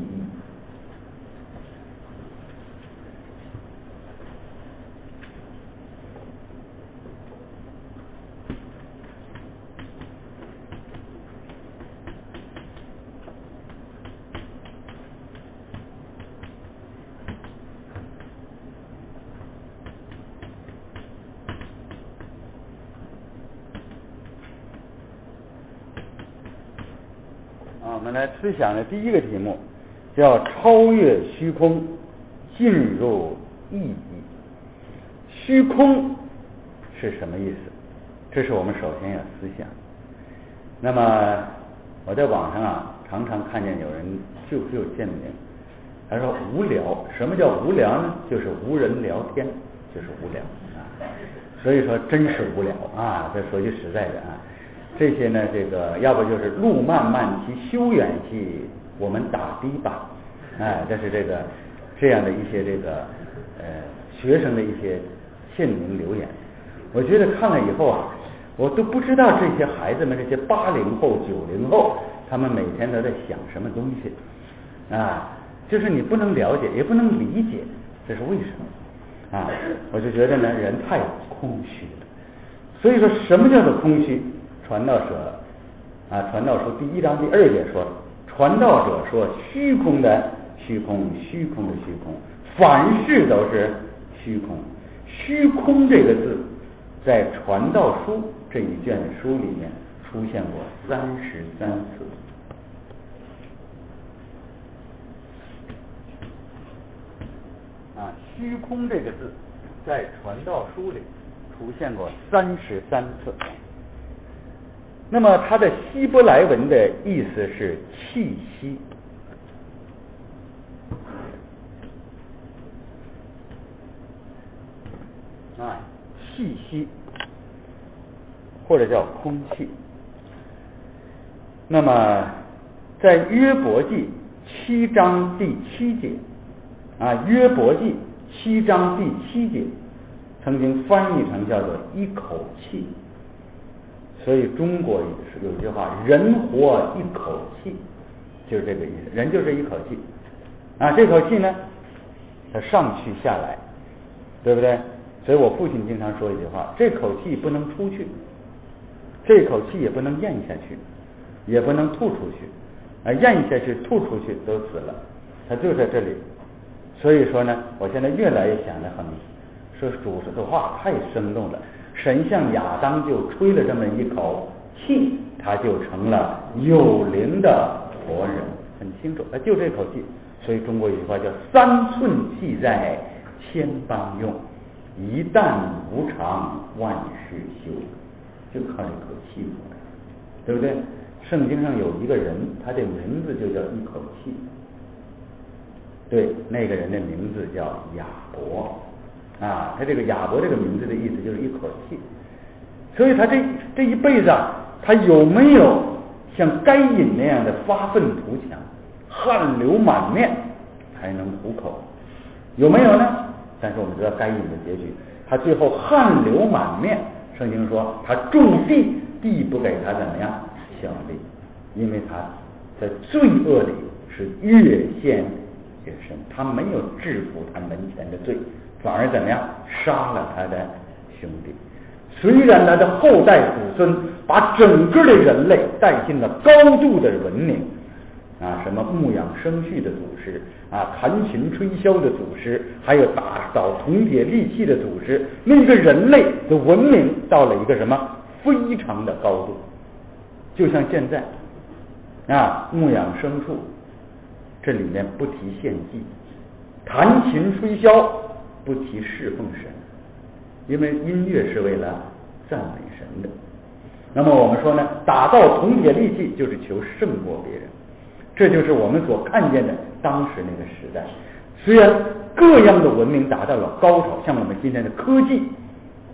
我们来思想的第一个题目叫超越虚空，进入意义。虚空是什么意思？这是我们首先要思想。那么我在网上常常看见有人QQ签名，他说无聊。什么叫无聊呢？就是无人聊天，就是无聊所以说真是无聊这说句实在的这些呢，这个要不就是路漫漫其修远兮，我们打的吧，这是这样的一些学生的一些签名留言。我觉得看了以后我都不知道这些孩子们，这些80后、90后，他们每天都在想什么东西就是你不能了解，也不能理解，这是为什么我就觉得呢，人太空虚了。所以说什么叫做空虚？传道者传道书第1章第2节说，传道者说虚空的虚空，虚空的虚空，凡事都是虚空。虚空这个字在传道书这一卷书里面出现过33次。虚空这个字在传道书里出现过33次。那么它的希伯来文的意思是气息。气息或者叫空气。那么在约伯记7章第7节约伯记7章第7节曾经翻译成叫做一口气。所以中国有句话，人活一口气，就是这个意思。人就是一口气这口气呢它上去下来，对不对？所以我父亲经常说一句话，这口气不能出去，这口气也不能咽下去，也不能吐出去咽下去吐出去都死了，它就在这里。所以说呢，我现在越来越想得很，说主的话太生动了。神向亚当就吹了这么一口气，他就成了有灵的活人，很清楚就这口气。所以中国有句话叫3寸气在千般用，一旦无常万事休，就靠这口气，对不对？圣经上有一个人，他的名字就叫一口气，对，那个人的名字叫亚伯他这个亚伯这个名字的意思就是一口气。所以他这一辈子他有没有像该隐那样的发愤图强，汗流满面才能糊口？有没有呢？但是我们知道该隐的结局，他最后汗流满面，圣经说他种地，地不给他怎么样效力，因为他在罪恶里是越陷越深，他没有制服他门前的罪，反而怎么样杀了他的兄弟。虽然他的后代子孙把整个的人类带进了高度的文明什么牧养生畜的祖师弹琴吹箫的祖师，还有打扫铜铁利器的祖师，那个人类的文明到了一个什么非常的高度。就像现在牧养牲畜，这里面不提献祭，弹琴吹箫不提侍奉神，因为音乐是为了赞美神的。那么我们说呢，打造铜铁利器就是求胜过别人，这就是我们所看见的当时那个时代。虽然各样的文明达到了高潮，像我们今天的科技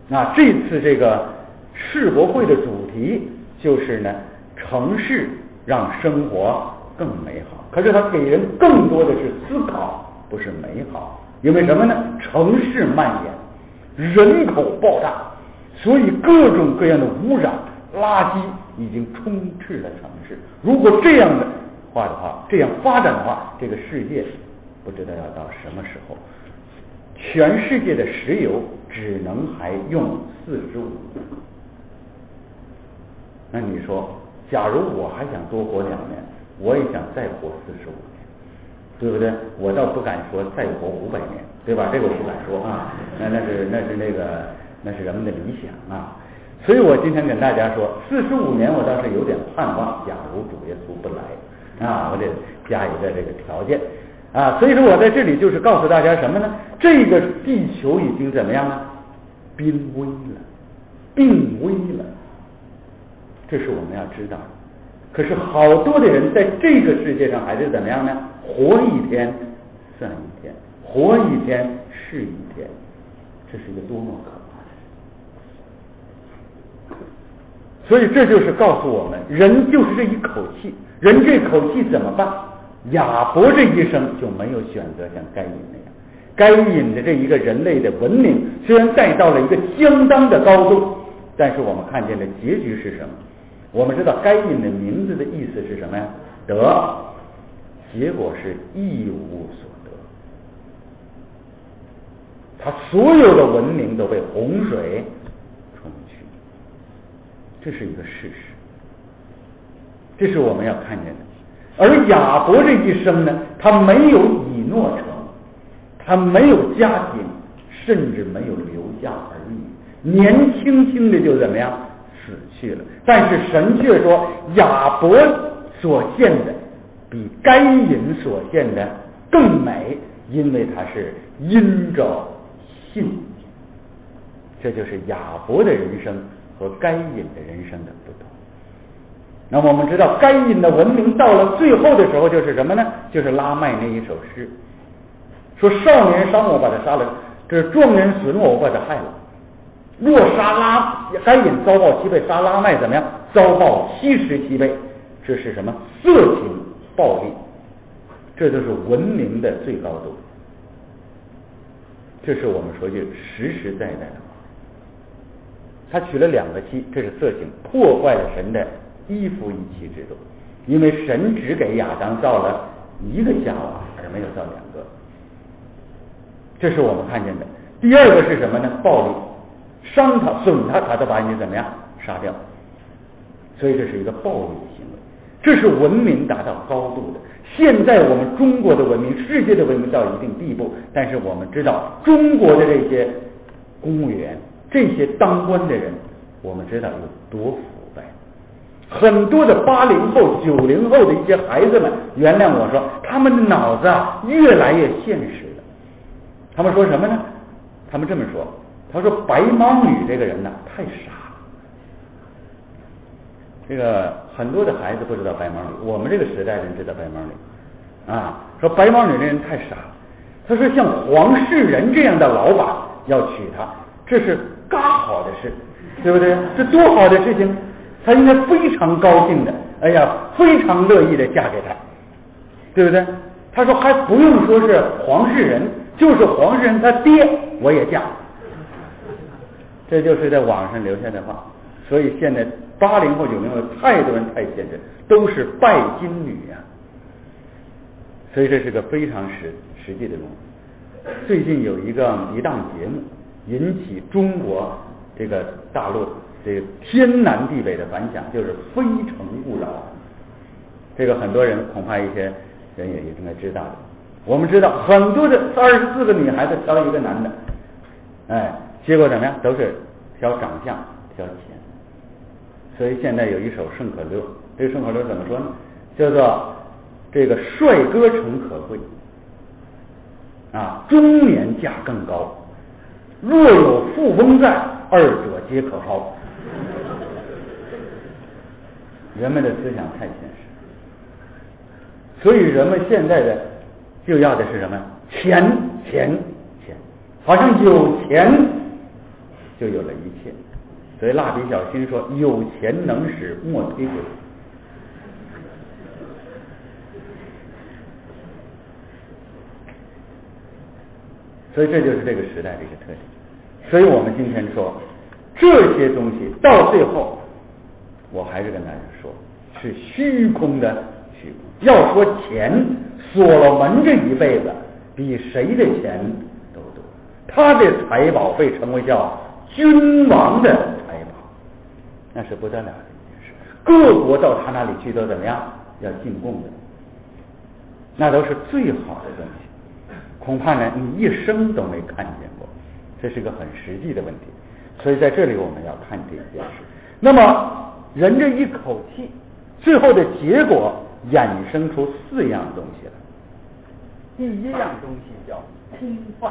这次这个世博会的主题就是呢，城市让生活更美好。可是它给人更多的是思考，不是美好。因为什么呢？城市蔓延，人口爆炸，所以各种各样的污染、垃圾已经充斥了城市。如果这样的话，这样发展的话，这个世界不知道要到什么时候。全世界的石油只能还用45年。那你说，假如我还想多活2年，我也想再活45年，对不对？我倒不敢说再活500年，对吧？这个我不敢说啊，那是人们的理想啊。所以我今天跟大家说，45年我倒是有点盼望，假如主耶稣不来我得加一个这个条件所以说我在这里就是告诉大家什么呢？这个地球已经怎么样呢？濒危了，病危了，这是我们要知道的。可是好多的人在这个世界上还是怎么样呢？活一天算一天，活一天是一天，这是一个多么可怕的事。所以这就是告诉我们，人就是这一口气，人这口气怎么办？亚伯这一生就没有选择像该隐那样。该隐的这一个人类的文明虽然带到了一个相当的高度，但是我们看见的结局是什么？我们知道该隐的名字的意思是什么呀？得，结果是一无所得。他所有的文明都被洪水冲去，这是一个事实，这是我们要看见的。而亚伯这一生呢，他没有以诺城，他没有家庭，甚至没有留下儿女，年轻轻的就怎么样死去了。但是神却说，亚伯所献的比该隐所献的更美，因为他是因着信。这就是亚伯的人生和该隐的人生的不同。那么我们知道，该隐的文明到了最后的时候就是什么呢？就是拉麦那一首诗，说少年伤我，把他杀了；这壮年损我，我把他害了。若杀该隐遭报7倍，杀拉麦怎么样？遭报77倍。这是什么？色情暴力，这就是文明的最高度。这是我们说句实实在在的话。他娶了2个妻，这是色情，破坏了神的一夫一妻制度，因为神只给亚当造了1个夏娃，而没有造2个。这是我们看见的。第二个是什么呢？暴力，伤他损他，他都把你怎么样杀掉。所以这是一个暴力的行为，这是文明达到高度的。现在我们中国的文明，世界的文明到一定地步，但是我们知道中国的这些公务员，这些当官的人，我们知道有多腐败。很多的80后、90后的一些孩子们，原谅我说，他们的脑子越来越现实了。他们说什么呢？他们这么说，他说白毛女这个人呢太傻了。这个很多的孩子不知道白毛女，我们这个时代人知道白毛女说白毛女这人太傻了。他说像黄世仁这样的老板要娶她，这是嘎好的事，对不对？这多好的事情，他应该非常高兴的，非常乐意的嫁给他，对不对？他说还不用说是黄世仁，就是黄世仁他爹我也嫁。这就是在网上留下的话。所以现在80后、90后太多人太现实，都是拜金女所以这是个非常实际的东西。最近有一档节目引起中国这个大陆这个天南地北的反响，就是《非诚勿扰》。这个很多人恐怕一些人也应该知道的。我们知道很多的24个女孩子挑一个男的，结果怎么样？都是挑长相、挑钱。所以现在有一首顺口溜，这个顺口溜怎么说呢？叫做这个帅哥诚可贵中年价更高，若有富翁在，二者皆可抛。人们的思想太现实，所以人们现在的就要的是什么？钱，好像有钱就有了一切。所以蜡笔小新说：“有钱能使莫推鬼。”所以这就是这个时代的一个特点。所以我们今天说这些东西到最后，我还是跟大家说，是虚空的虚空。要说钱，所罗门这一辈子比谁的钱都多，他的财宝被称为叫君王的财宝，那是不得了的一件事。各国到他那里去都怎么样？要进贡的，那都是最好的东西。恐怕呢，你一生都没看见过，这是个很实际的问题。所以在这里我们要看这件事。那么人这一口气，最后的结果衍生出4样东西来。第一样东西叫空泛。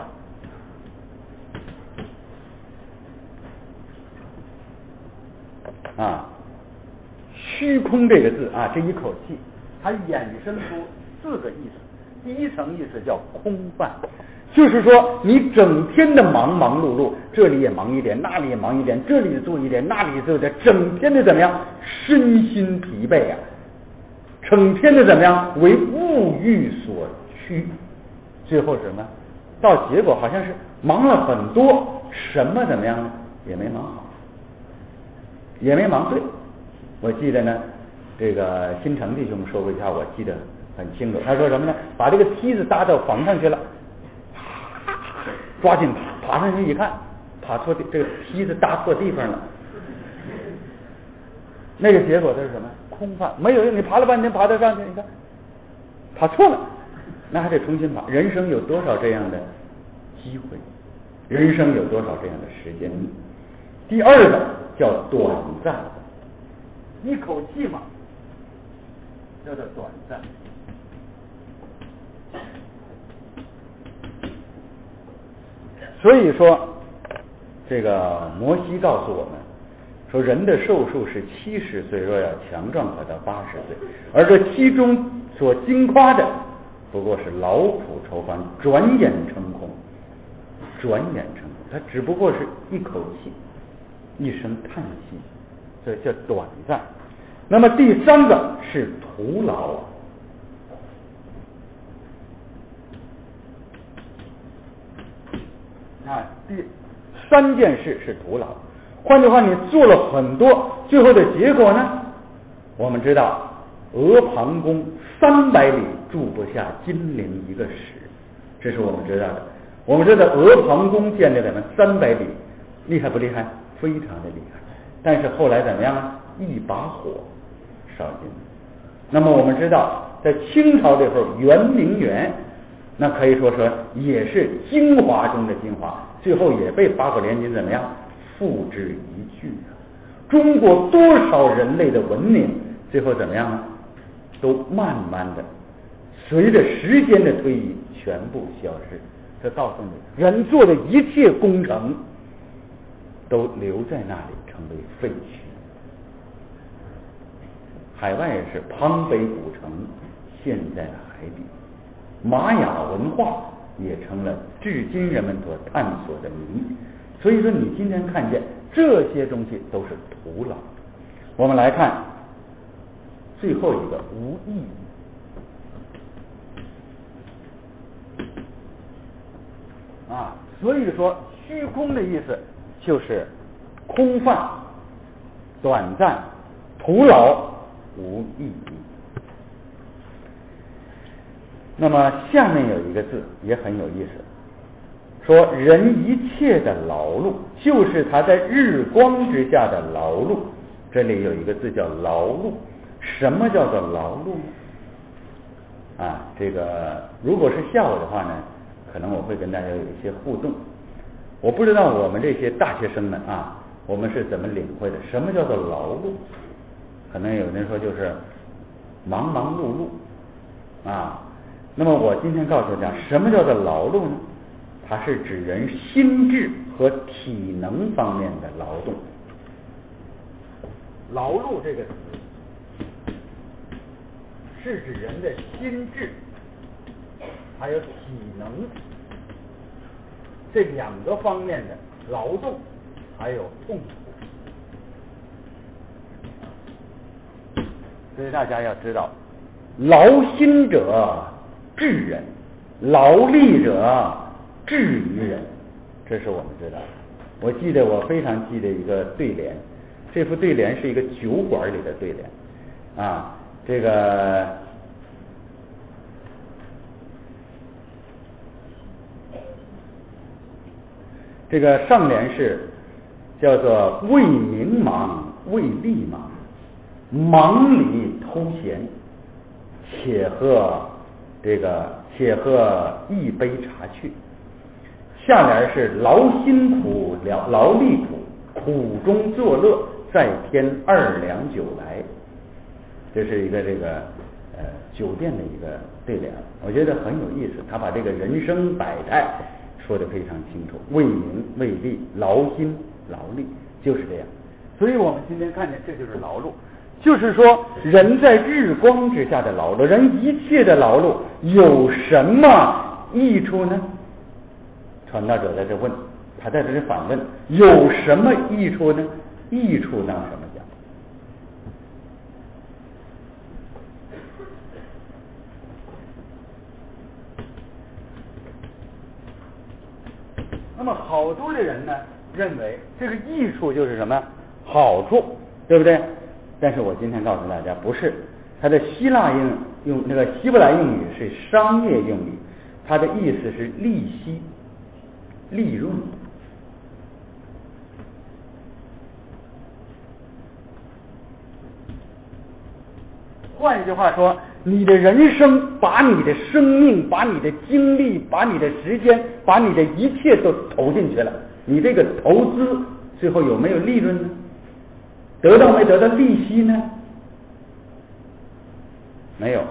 虚空这个字啊，这一口气，它衍生出4个意思。第一层意思叫空泛，就是说你整天的忙忙碌碌，这里也忙一点，那里也忙一点，这里做一点，那里做一点，整天的怎么样？身心疲惫啊，整天的怎么样？为物欲所驱，最后什么？到结果好像是忙了很多，什么怎么样呢？也没忙好，也没忙对。我记得呢，这个新城弟兄说过一下，我记得很清楚。他说什么呢？把这个梯子搭到房上去了，抓紧爬上去一看，爬错这个梯子搭错地方了。那个结果它是什么？空泛，没有用。你爬了半天爬得上去，你看爬错了，那还得重新爬。人生有多少这样的机会？人生有多少这样的时间？第二个叫短暂，一口气嘛，叫做短暂。所以说，这个摩西告诉我们说，人的寿数是70岁，若要强壮可到80岁，而这其中所经夸的，不过是劳苦愁烦，转眼成空。转眼成空，它只不过是一口气，一声叹息，这叫短暂。那么第3个是徒劳。第3件事是徒劳。换句话，你做了很多，最后的结果呢？我们知道，阿房宫300里住不下金陵一个史，这是我们知道的。我们知道阿房宫建立了300里，厉害不厉害？非常的厉害。但是后来怎么样呢？一把火烧尽了。那么我们知道，在清朝的时候，圆明园那可以说也是精华中的精华，最后也被八国联军怎么样付之一炬啊！中国多少人类的文明，最后怎么样呢？都慢慢的随着时间的推移全部消失。这告诉你，人做的一切工程都留在那里，成为废墟。海外也是，庞贝古城陷在了海底，玛雅文化也成了至今人们所探索的谜。所以说，你今天看见这些东西都是徒劳。我们来看最后一个无意义。所以说虚空的意思就是空泛、短暂、徒劳、无意义。那么下面有一个字也很有意思，说人一切的劳碌，就是他在日光之下的劳碌。这里有一个字叫劳碌。什么叫做劳碌呢？这个如果是下午的话呢，可能我会跟大家有一些互动。我不知道我们这些大学生们我们是怎么领会的？什么叫做劳碌？可能有人说就是忙忙碌碌那么我今天告诉大家，什么叫做劳碌呢？它是指人心智和体能方面的劳动。劳碌这个词是指人的心智还有体能这2个方面的劳动。 还有痛苦。所以大家要知道，劳心者治人，劳力者治于人，这是我们知道的。我非常记得一个对联，这副对联是一个酒馆里的对联啊，这个上联是叫做为民忙，为利忙，忙里偷闲，且喝一杯茶去。下联是劳心苦，劳力苦，苦中作乐，再添2两酒来。这是一个酒店的一个对联，我觉得很有意思。他把这个人生百态说得非常清楚，为民为利，劳心劳力，就是这样。所以我们今天看见，这就是劳碌，就是说人在日光之下的劳碌，人一切的劳碌有什么益处呢？传道者在这问，他在这里反问，有什么益处呢？益处当什么讲？那么好多的人呢，认为这个益处就是什么好处，对不对？但是我今天告诉大家，不是。它的希伯来用语是商业用语，它的意思是利息、利润。换一句话说，你的人生，把你的生命，把你的精力，把你的时间，把你的一切都投进去了，你这个投资最后有没有利润呢？得到没得到利息呢？没有。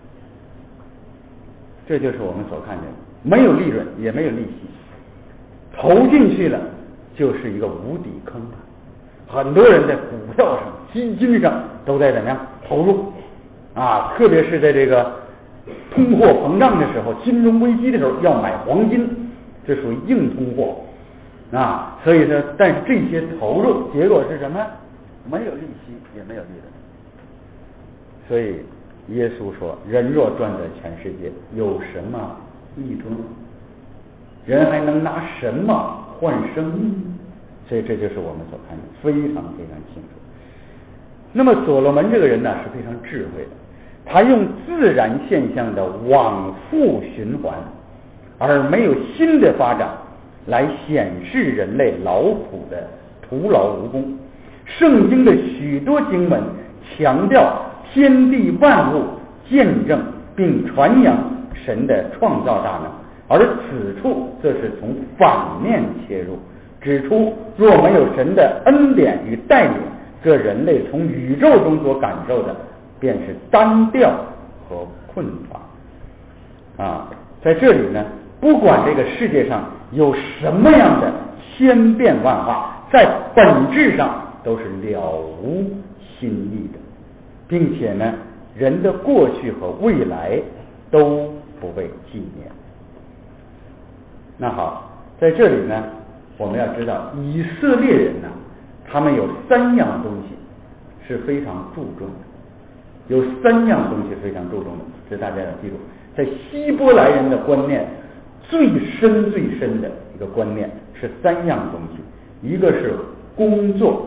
这就是我们所看见的，没有利润也没有利息，投进去了就是一个无底坑啊！很多人在股票上、基金上都在怎么样投入啊？特别是在这个通货膨胀的时候、金融危机的时候，要买黄金，这属于硬通货啊。所以呢，但是这些投入结果是什么？没有利息，也没有利润。所以耶稣说：“人若赚得全世界，有什么益处呢？人还能拿什么换生命？”所以这就是我们所看的，非常非常清楚。那么所罗门这个人呢，是非常智慧的，他用自然现象的往复循环，而没有新的发展，来显示人类劳苦的徒劳无功。圣经的许多经文强调天地万物见证并传扬神的创造大能，而此处则是从反面切入，指出若没有神的恩典与带领，这人类从宇宙中所感受的便是单调和困乏啊。在这里呢，不管这个世界上有什么样的千变万化，在本质上都是了无新意的，并且呢，人的过去和未来都不被纪念。那好，在这里呢，我们要知道以色列人呢，他们有3样东西是非常注重的，有3样东西非常注重的，这大家要记住。在希伯来人的观念最深的一个观念是3样东西，一个是工作，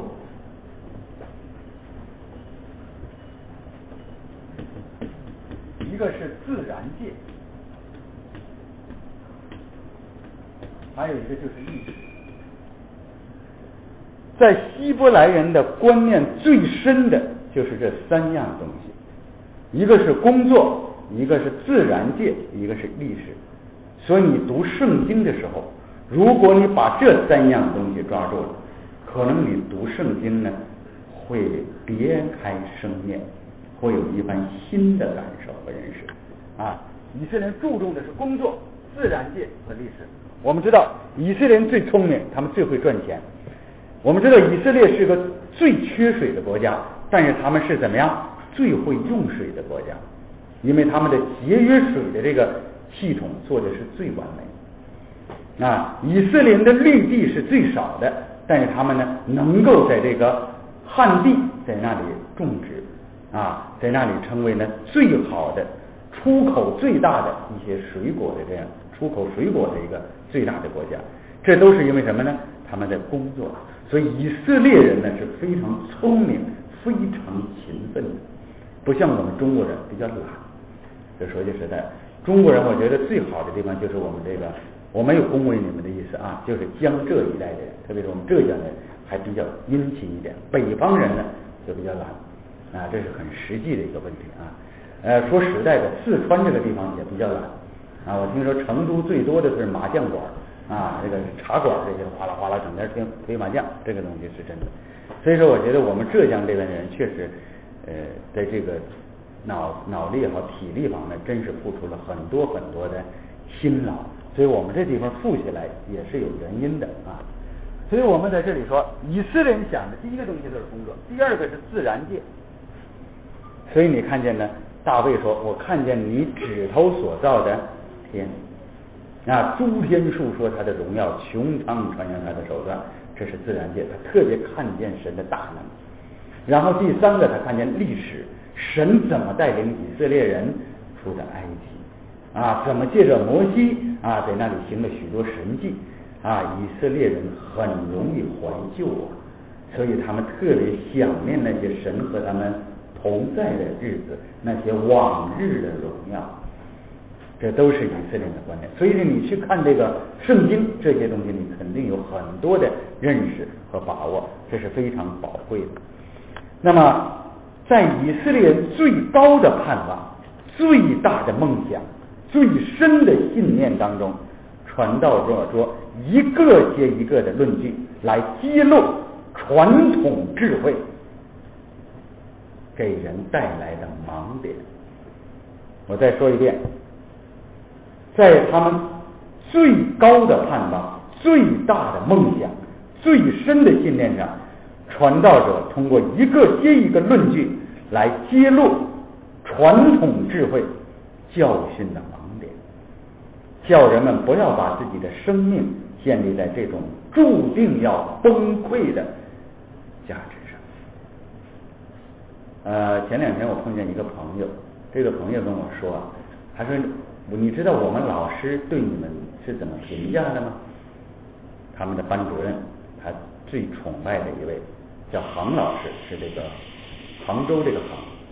一个是自然界，还有一个就是历史。在希伯来人的观念最深的就是这3样东西，一个是工作，一个是自然界，一个是历史。所以你读圣经的时候，如果你把这3样东西抓住了，可能你读圣经呢会别开生面，会有一番新的感受和认识啊。以色列人注重的是工作、自然界和历史。我们知道以色列人最聪明，他们最会赚钱。我们知道以色列是个最缺水的国家，但是他们是怎么样最会用水的国家，因为他们的节约水的这个系统做的是最完美啊。以色列人的绿地是最少的， 但是他们呢能够在这个旱地在那里种植在那里成为呢最好的出口最大的一些水果的这样出口水果的一个最大的国家。这都是因为什么呢？他们在工作。所以以色列人呢是非常聪明非常勤奋的，不像我们中国人比较懒。这说句实在，中国人我觉得最好的地方就是我们这个，我没有恭维你们的意思就是江浙一带的人，特别是我们浙江人还比较殷勤一点，北方人呢就比较懒这是很实际的一个问题说实在的，四川这个地方也比较懒我听说成都最多的是麻将馆这个茶馆这些哗啦哗啦整天推麻将，这个东西是真的。所以说我觉得我们浙江这边人确实在这个脑力也好体力方面真是付出了很多很多的辛劳，所以我们这地方富起来也是有原因的所以我们在这里说以色列人想的第一个东西就是工作，第二个是自然界。所以你看见呢，大卫说我看见你指头所造的天诸天述说他的荣耀，穹苍传扬他的手段，这是自然界。他特别看见神的大能。然后第三个他看见历史，神怎么带领以色列人出的埃及怎么借着摩西在那里行了许多神迹以色列人很容易怀旧所以他们特别想念那些神和他们同在的日子，那些往日的荣耀。这都是以色列人的观念。所以你去看这个圣经，这些东西你肯定有很多的认识和把握，这是非常宝贵的。那么在以色列人最高的盼望、最大的梦想、最深的信念当中，传道者说一个接一个的论据来揭露传统智慧给人带来的盲点。我再说一遍，在他们最高的盼望、最大的梦想、最深的信念上，传道者通过一个接一个论据来揭露传统智慧教训的盲点，叫人们不要把自己的生命建立在这种注定要崩溃的价值上。前两天我碰见一个朋友，这个朋友跟我说他说你知道我们老师对你们是怎么评价的吗？他们的班主任他最崇拜的一位叫杭老师，是这个杭州这个杭。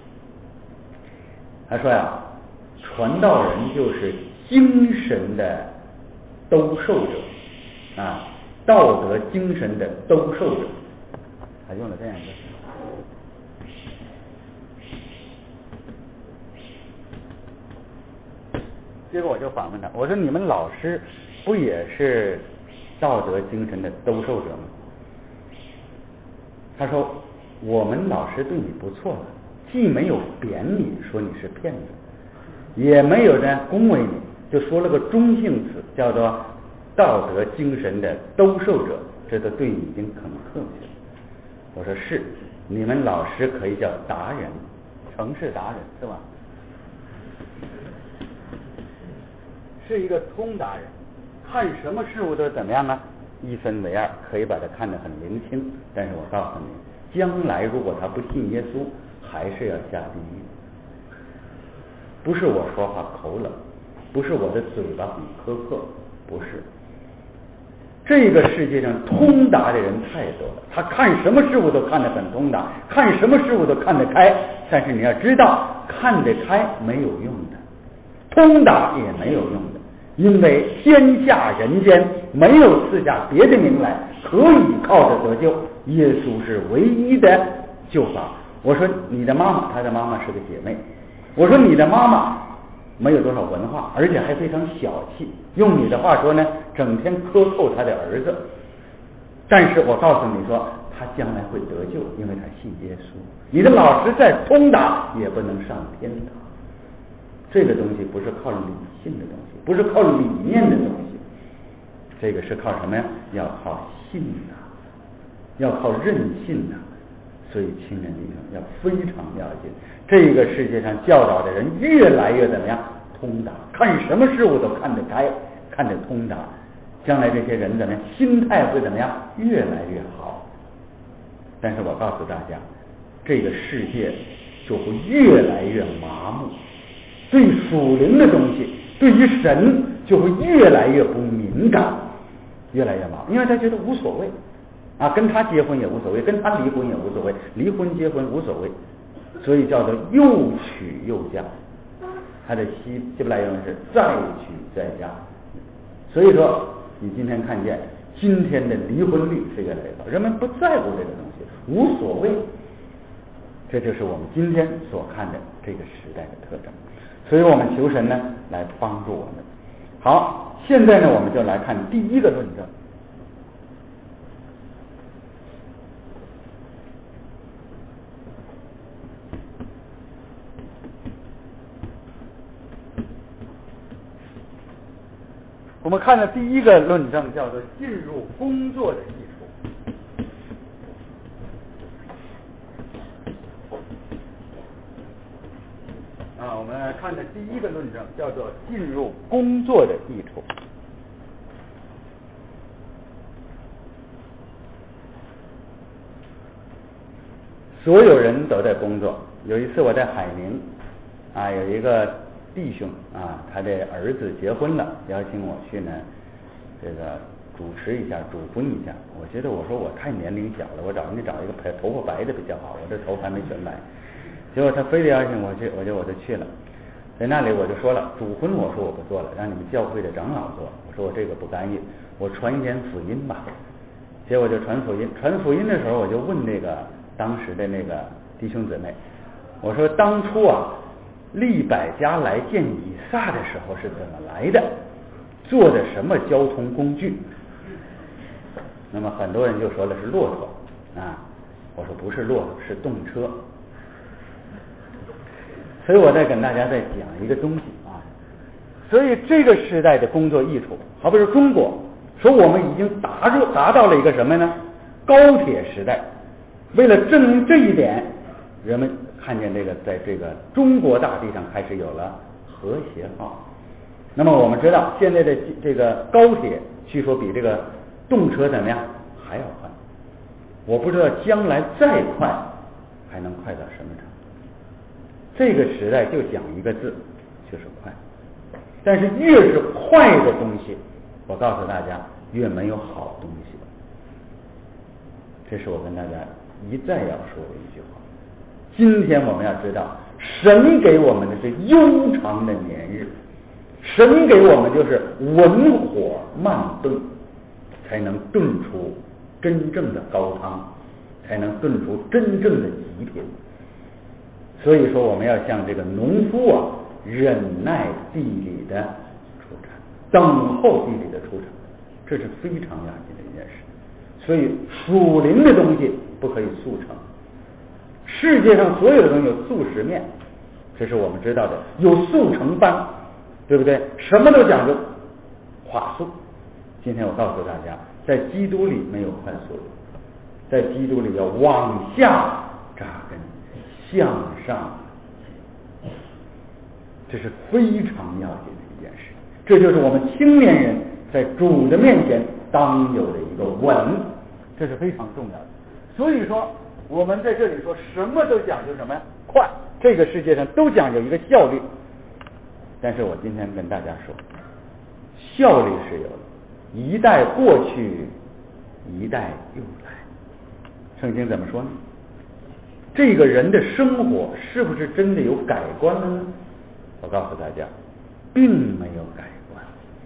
他说传道人就是精神的兜售者道德精神的兜售者。他用了这样一个结果我就反问他，我说你们老师不也是道德精神的兜售者吗？他说我们老师对你不错了，既没有贬你说你是骗子，也没有人恭维你，就说了个中性词叫做道德精神的兜售者，这都对你已经很客气了。我说是，你们老师可以叫达人，城市达人是吧？是一个通达人，看什么事物都怎么样一分为二，可以把它看得很灵清。但是我告诉你，将来如果他不信耶稣，还是要下地狱。不是我说话口冷，不是我的嘴巴很苛刻，不是。这个世界上通达的人太多了，他看什么事物都看得很通达，看什么事物都看得开。但是你要知道，看得开没有用的，通达也没有用的，因为天下人间没有赐下别的名来可以靠着得救，耶稣是唯一的救法。我说你的妈妈，她的妈妈是个姐妹，我说你的妈妈没有多少文化，而且还非常小气，用你的话说呢，整天克扣他的儿子。但是我告诉你说，他将来会得救，因为他信耶稣。你的老师再通达也不能上天堂。这个东西不是靠理性的东西，不是靠理念的东西，这个是靠什么呀？要靠信要靠韧性所以亲人弟兄要非常了解，这个世界上教导的人越来越怎么样？通达，看什么事物都看得开，看得通达。 将来这些人怎么样？心态会怎么样？越来越好。但是我告诉大家，这个世界就会越来越麻木，对属灵的东西，对于神就会越来越不敏感，越来越麻木，因为他觉得无所谓啊，跟他结婚也无所谓，跟他离婚也无所谓，离婚结婚无所谓，所以叫做又娶又嫁。他的希伯来文是再娶再嫁。所以说你今天看见今天的离婚率是越来越高，人们不在乎这个东西，无所谓。这就是我们今天所看的这个时代的特征。所以我们求神呢来帮助我们。好，现在呢我们就来看第一个论证。我们看的第一个论证叫做进入工作的艺术。我们看的第一个论证叫做进入工作的益处。所有人都在工作。有一次我在海宁有一个弟兄他的儿子结婚了，邀请我去呢这个主持一下，主婚一下。我觉得我说我太年龄小了，我找一个头发白的比较好，我这头发还没全白。结果他非得邀请我去，我就去了。在那里我就说了，主婚我说我不做了，让你们教会的长老做。我说我这个不干预，我传一点福音吧。结果就传福音。传福音的时候，我就问那个当时的那个弟兄姊妹，我说当初利百加来见以撒的时候是怎么来的？坐的什么交通工具？那么很多人就说了是骆驼我说不是骆驼，是动车。所以我在跟大家在讲一个东西所以这个时代的工作益处，好比说中国，说我们已经达到了一个什么呢？高铁时代。为了证明这一点，人们看见这个在这个中国大地上开始有了和谐号。那么我们知道现在的这个高铁据说比这个动车怎么样还要快，我不知道将来再快还能快到什么程度。这个时代就讲一个字，就是快。但是越是快的东西，我告诉大家越没有好东西。这是我跟大家一再要说的一句话。今天我们要知道，神给我们的是悠长的年日，神给我们就是文火慢炖，才能炖出真正的高汤，才能炖出真正的极品。所以说我们要像这个农夫忍耐地里的出产，等候地里的出产，这是非常要紧的一件事。所以属灵的东西不可以速成，世界上所有的东西有速食面，这是我们知道的，有速成班，对不对？什么都讲究快速。今天我告诉大家，在基督里没有快速的，在基督里要往下扎根，向上，这是非常要紧的一件事。这就是我们青年人在主的面前当有的一个稳，这是非常重要的。所以说我们在这里说什么都讲究什么呀？快。这个世界上都讲究一个效率，但是我今天跟大家说，效率是有的，一代过去，一代又来。圣经怎么说呢？这个人的生活是不是真的有改观了呢？我告诉大家，并没有改观。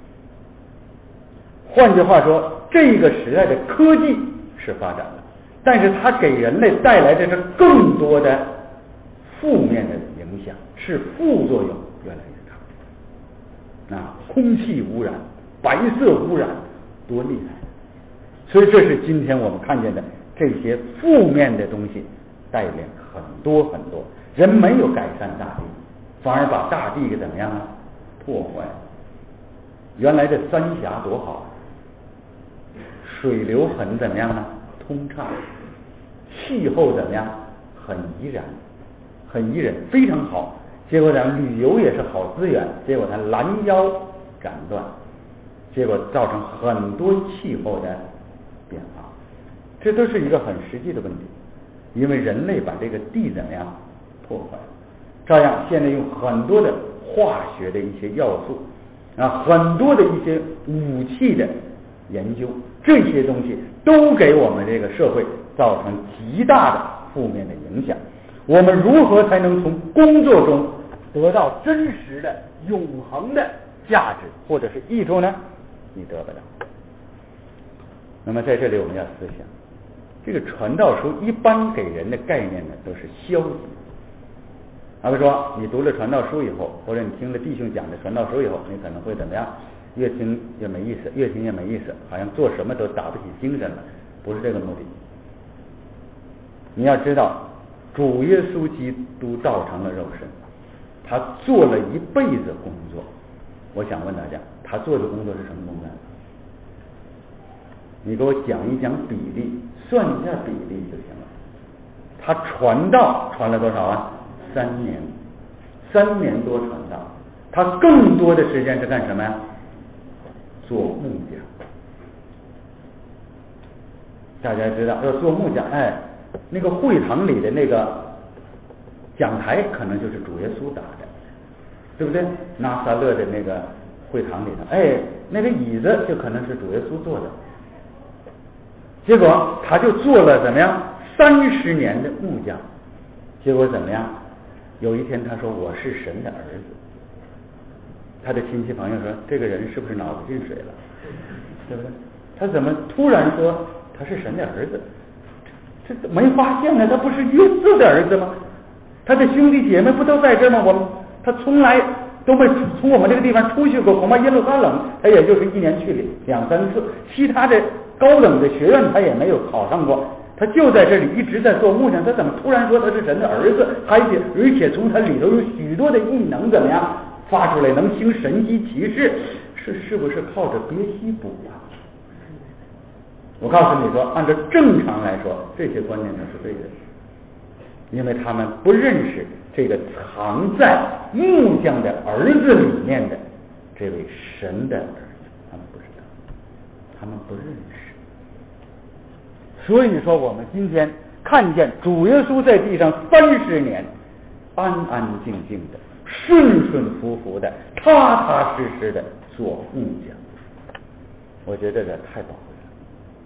换句话说，这个时代的科技是发展了，但是它给人类带来的是更多的负面的影响，是副作用越来越大。空气污染、白色污染多厉害！所以这是今天我们看见的这些负面的东西带领很多很多人没有改善大地，反而把大地给怎么样呢？破坏。原来的三峡多好，水流很怎么样呢？通畅。气候怎么样？很宜人，很宜人，非常好。结果咱们旅游也是好资源，结果它拦腰斩断。 结果造成很多气候的变化，这都是一个很实际的问题。因为人类把这个地怎么样破坏，照样现在用很多的化学的一些要素很多的一些武器的研究，这些东西都给我们这个社会造成极大的负面的影响。我们如何才能从工作中得到真实的永恒的价值或者是益处呢？你得不到。那么在这里我们要思想，这个传道书一般给人的概念呢都是消极。比如说你读了传道书以后，或者你听了弟兄讲的传道书以后，你可能会怎么样？越听越没意思，越听越没意思，好像做什么都打不起精神了。不是这个目的。你要知道，主耶稣基督道成了肉身，他做了一辈子工作。我想问大家，他做的工作是什么工作？你给我讲一讲比例，算一下比例就行了。他传道传了多少啊？3年，3年多传道。他更多的时间是干什么呀？做木匠。大家知道要做木匠，那个会堂里的那个讲台可能就是主耶稣打的，对不对？拿撒勒的那个会堂里头，那个椅子就可能是主耶稣做的。结果他就做了怎么样？30年的木匠。结果怎么样？有一天他说我是神的儿子。他的亲戚朋友说这个人是不是脑子进水了？对不对？他怎么突然说他是神的儿子？这没发现呢？他不是约瑟的儿子吗？他的兄弟姐妹不都在这吗？他从来都没从我们这个地方出去过，恐怕耶路撒冷他也就是1年去2-3次，其他的高等的学院他也没有考上过。他就在这里一直在做木匠，他怎么突然说他是神的儿子？而且从他里头有许多的异能怎么样发出来，能行神迹奇事，是不是靠着别西卜啊？我告诉你说，按照正常来说，这些观念都是对的，因为他们不认识这个藏在木匠的儿子里面的这位神的儿子，他们不知道，他们不认识。所以说我们今天看见主耶稣在地上30年安安静静的顺顺服服的踏踏实实的做木匠，我觉得这太宝贵了。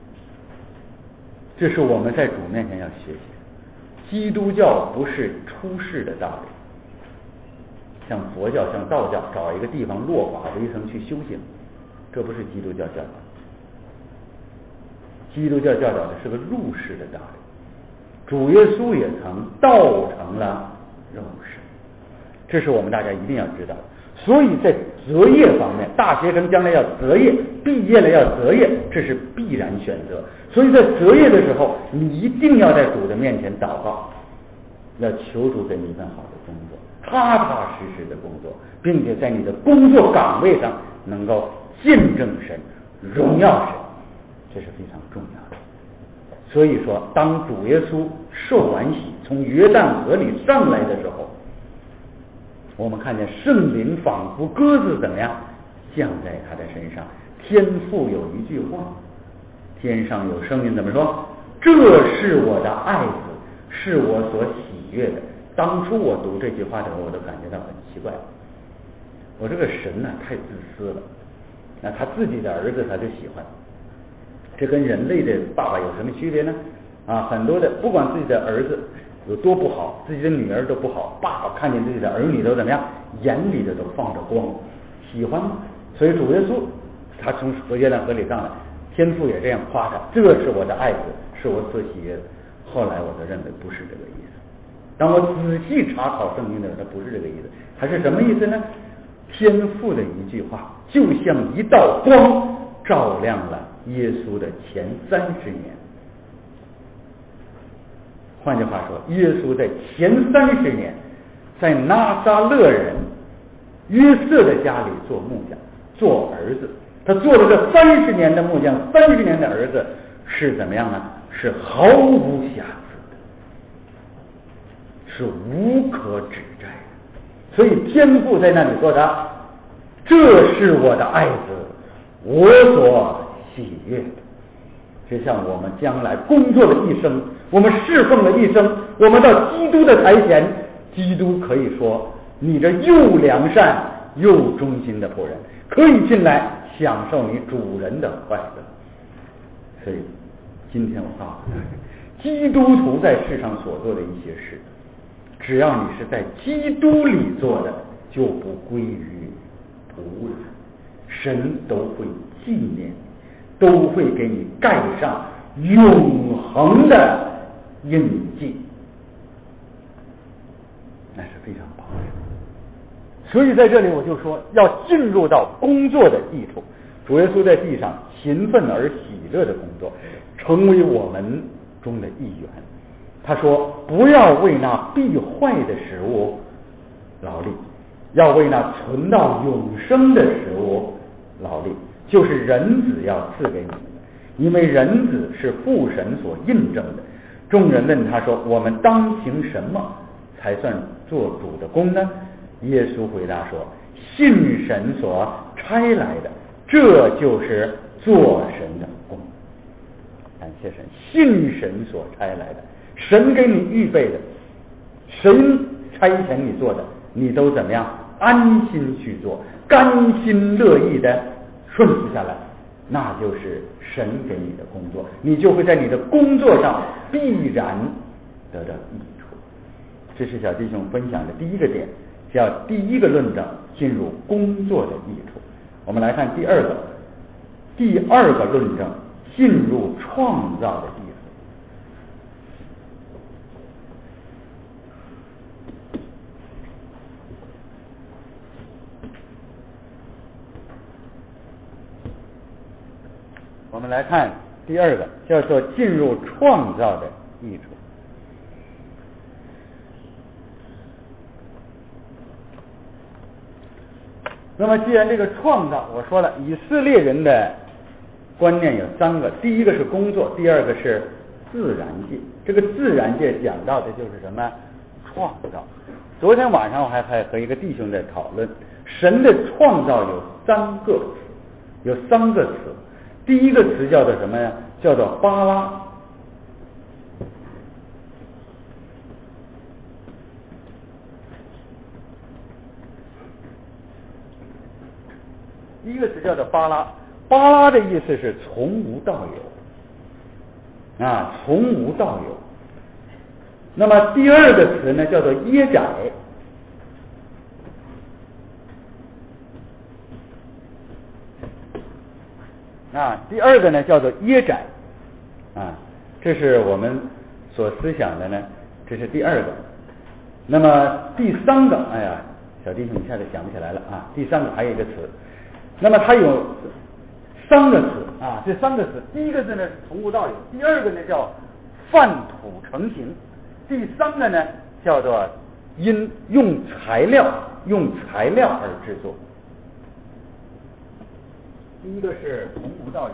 这是我们在主面前要学习。基督教不是出世的道理，像佛教像道教找一个地方落法为僧去修行，这不是基督教教导。基督教教导的是个入世的道理。主耶稣也曾道成了肉身，这是我们大家一定要知道。所以在择业方面，大学生将来要择业，毕业了要择业，这是必然选择。所以在择业的时候，你一定要在主的面前祷告，要求主给你一份好的工作，踏踏实实的工作，并且在你的工作岗位上能够见证神、荣耀神，这是非常重要的。所以说，当主耶稣受完洗从约旦河里上来的时候，我们看见圣灵仿佛鸽子怎么样降在他的身上。天父有一句话，天上有声音怎么说？这是我的爱子，是我所喜悦的。当初我读这句话的时候，我都感觉到很奇怪，我这个神呢太自私了，那他自己的儿子他就喜欢，这跟人类的爸爸有什么区别呢？很多的不管自己的儿子有多不好，自己的女儿都不好，爸爸看见自己的儿女都怎么样，眼里的都放着光，喜欢吗？所以主耶稣他从约旦河里上来，天父也这样夸他，这是我的爱子，是我所喜悦的。后来我就认为不是这个意思，当我仔细查考圣经的时候，它不是这个意思，还是什么意思呢？天父的一句话就像一道光照亮了耶稣的前30年。换句话说，耶稣在前30年在拿撒勒人约瑟的家里做木匠，做儿子。他做了这30年的木匠，30年的儿子是怎么样呢？是毫无瑕疵的，是无可指摘的。所以天父在那里说他，这是我的爱子， 我所喜悦的。就像我们将来工作的一生，我们侍奉了一生，我们到基督的台前，基督可以说你这又良善又忠心的仆人，可以进来享受你主人的快乐。所以今天我告诉大家，基督徒在世上所做的一些事，只要你是在基督里做的，就不归于徒然，神都会纪念你，都会给你盖上永恒的印记，那是非常宝贵的。所以在这里我就说，要进入到工作的益处。主耶稣在地上勤奋而喜乐的工作，成为我们中的一员。他说，不要为那必坏的食物劳力，要为那存到永生的食物劳力，就是人子要赐给你们的，因为人子是父神所印证的。众人问他说，我们当行什么才算做主的工呢？耶稣回答说，信神所差来的，这就是做神的工。感谢神，信神所差来的，神给你预备的，神差遣你做的，你都怎么样安心去做，甘心乐意的顺服下来，那就是神给你的工作，你就会在你的工作上必然得到益处。这是小弟兄分享的第一个点，叫第一个论证，进入工作的益处。我们来看第二个论证，进入创造的益处。我们来看第二个，叫做进入创造的益处。那么既然这个创造，我说了，以色列人的观念有三个，第一个是工作，第二个是自然界。这个自然界讲到的就是什么？创造。昨天晚上我还和一个弟兄在讨论，神的创造有三个词。第一个词叫做什么呀？叫做巴拉。第一个词叫做巴拉，巴拉的意思是从无到有，从无到有。那么第二个词呢，叫做耶宰。第二个呢叫做耶宰，这是我们所思想的呢，这是第二个。那么第三个，小弟兄一下子想不起来了第三个还有一个词，那么它有三个词这三个词，第一个字呢是从无到有，第二个呢叫泛土成形，第三个呢叫做用材料而制作。第一个是从无到有，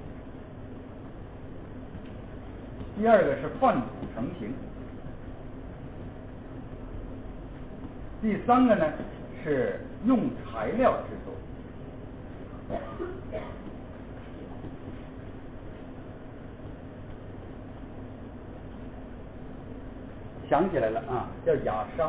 第二个是泛土成形，第三个呢是用材料制作。想起来了叫雅沙。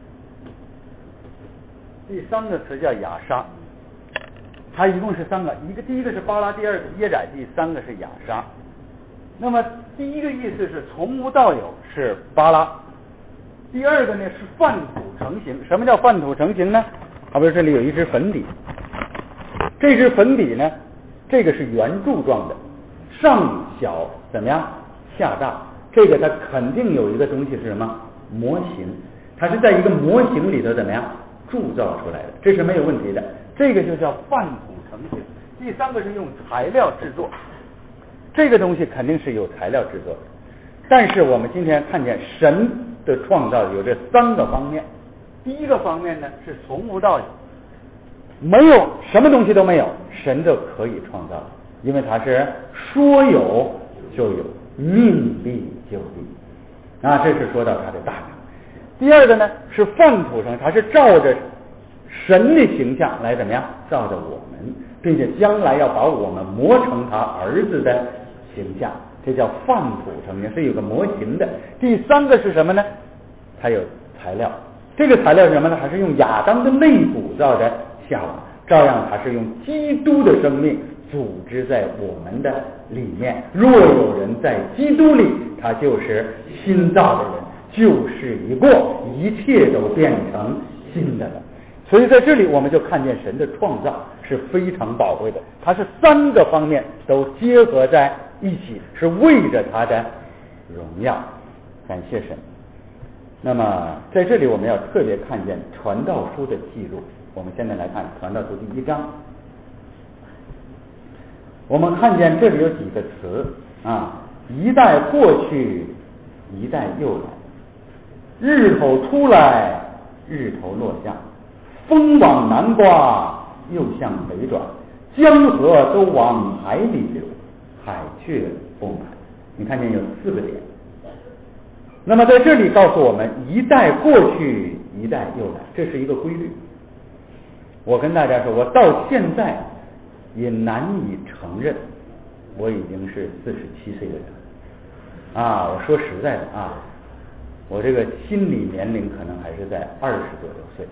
第三个词叫雅沙，它一共是三个，第一个是巴拉，第二个耶宰，第三个是雅沙。那么第一个意思是从无到有，是巴拉。第二个呢是泛土成形。什么叫泛土成形呢？好比这里有一只粉底，这只粉底呢，这个是圆柱状的，上小怎么样下大，这个它肯定有一个东西是什么？模型，它是在一个模型里头怎么样铸造出来的，这是没有问题的，这个就叫泛土成形。第三个是用材料制作，这个东西肯定是有材料制作的。但是我们今天看见神的创造有这三个方面。第一个方面呢是从无到有，没有什么东西都没有，神就可以创造，因为他是说有就有，命立就立。这是说到他的大能。第二个呢是泛土成，他是照着神的形象来怎么样造的我们，并且将来要把我们磨成他儿子的形象，这叫范谱成形，是有个模型的。第三个是什么呢？它有材料，这个材料是什么呢？还是用亚当的肋骨造的夏娃，照样它是用基督的生命组织在我们的里面。若有人在基督里，他就是新造的人，旧事已过，一切都变成新的了。所以在这里我们就看见神的创造是非常宝贵的，它是三个方面都结合在一起，是为着他的荣耀。感谢神。那么在这里我们要特别看见传道书的记录。我们现在来看传道书第1章，我们看见这里有几个词啊，一代过去，一代又来，日头出来，日头落下，风往南刮，又向北转，江河都往海里流，海却不满。你看见有4个点。那么在这里告诉我们，一代过去，一代又来，这是一个规律。我跟大家说，我到现在也难以承认我已经是47岁的人啊！我说实在的啊，我这个心理年龄可能还是在20多岁，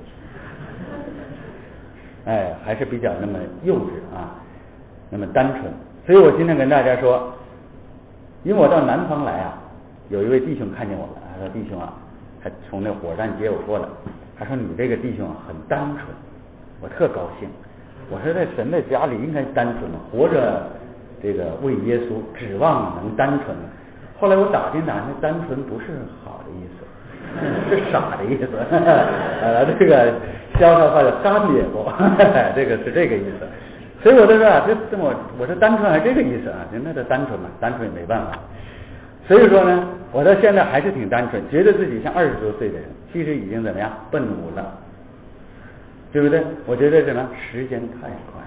哎，还是比较那么幼稚啊，那么单纯。所以我今天跟大家说，因为我到南方来啊，有一位弟兄看见我了，他说：“弟兄啊，他从那火车站接我过来，他说你这个弟兄啊很单纯。”我特高兴，我说在神的家里应该单纯，活着这个为耶稣，指望能单纯。后来我打听，那单纯不是好的意思，是傻的意思。这个潇洒话叫干瘪过，这个是这个意思。所以我就说啊，我说单纯还这个意思啊，那就单纯嘛，单纯也没办法。所以说呢，我到现在还是挺单纯，觉得自己像20多岁的人，其实已经怎么样奔5了。对不对？我觉得什么时间太快，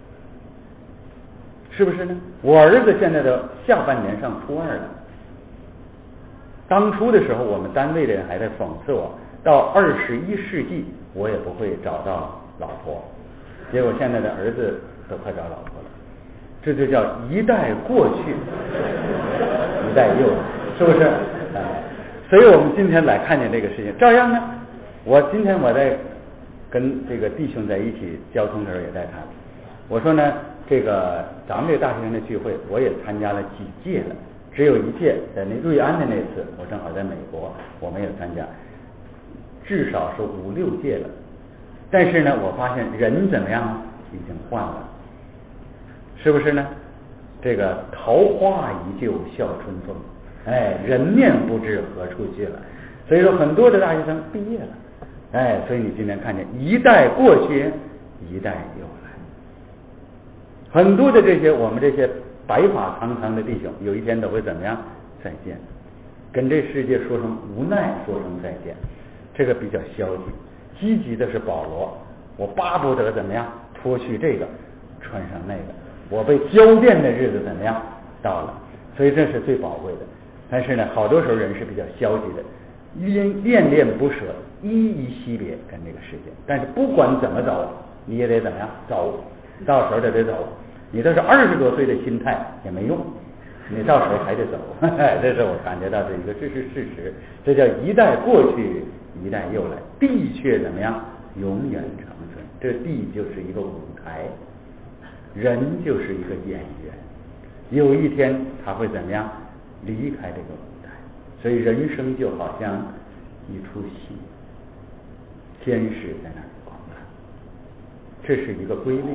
是不是呢？我儿子现在的下半年上初2了。当初的时候，我们单位的人还在讽刺我，到21世纪我也不会找到老婆。结果现在的儿子都快找老婆了，这就叫一代过去，一代又来，是不是？所以我们今天来看见这个事情，照样呢，今天我在跟这个弟兄在一起交通的时候也在谈，我说呢，这个咱们这个大学生的聚会我也参加了几届了，只有1届在那瑞安的那次，我正好在美国，我没有参加，至少是5、6届了。但是呢，我发现人怎么样，已经换了，是不是呢？这个桃花依旧笑春风，哎，人面不知何处去了。所以说，很多的大学生毕业了。哎，所以你今天看见一代过去，一代又来，很多的我们这些白发苍苍的弟兄，有一天都会怎么样？再见，跟这世界说声无奈，说声再见。这个比较消极，积极的是保罗，我巴不得怎么样？脱去这个，穿上那个，我被浇奠的日子怎么样？到了，所以这是最宝贵的。但是呢，好多时候人是比较消极的。恋恋不舍，依依惜别，跟这个世界。但是不管怎么走，你也得怎么样走，到时候得走。你这是20多岁的心态也没用，你到时候还得走。这是我感觉到的一个，这是事实。这叫一代过去，一代又来，地却怎么样永远长存。这地就是一个舞台，人就是一个演员，有一天他会怎么样离开这个舞台。所以人生就好像一出戏，天使在那里观看，这是一个规律。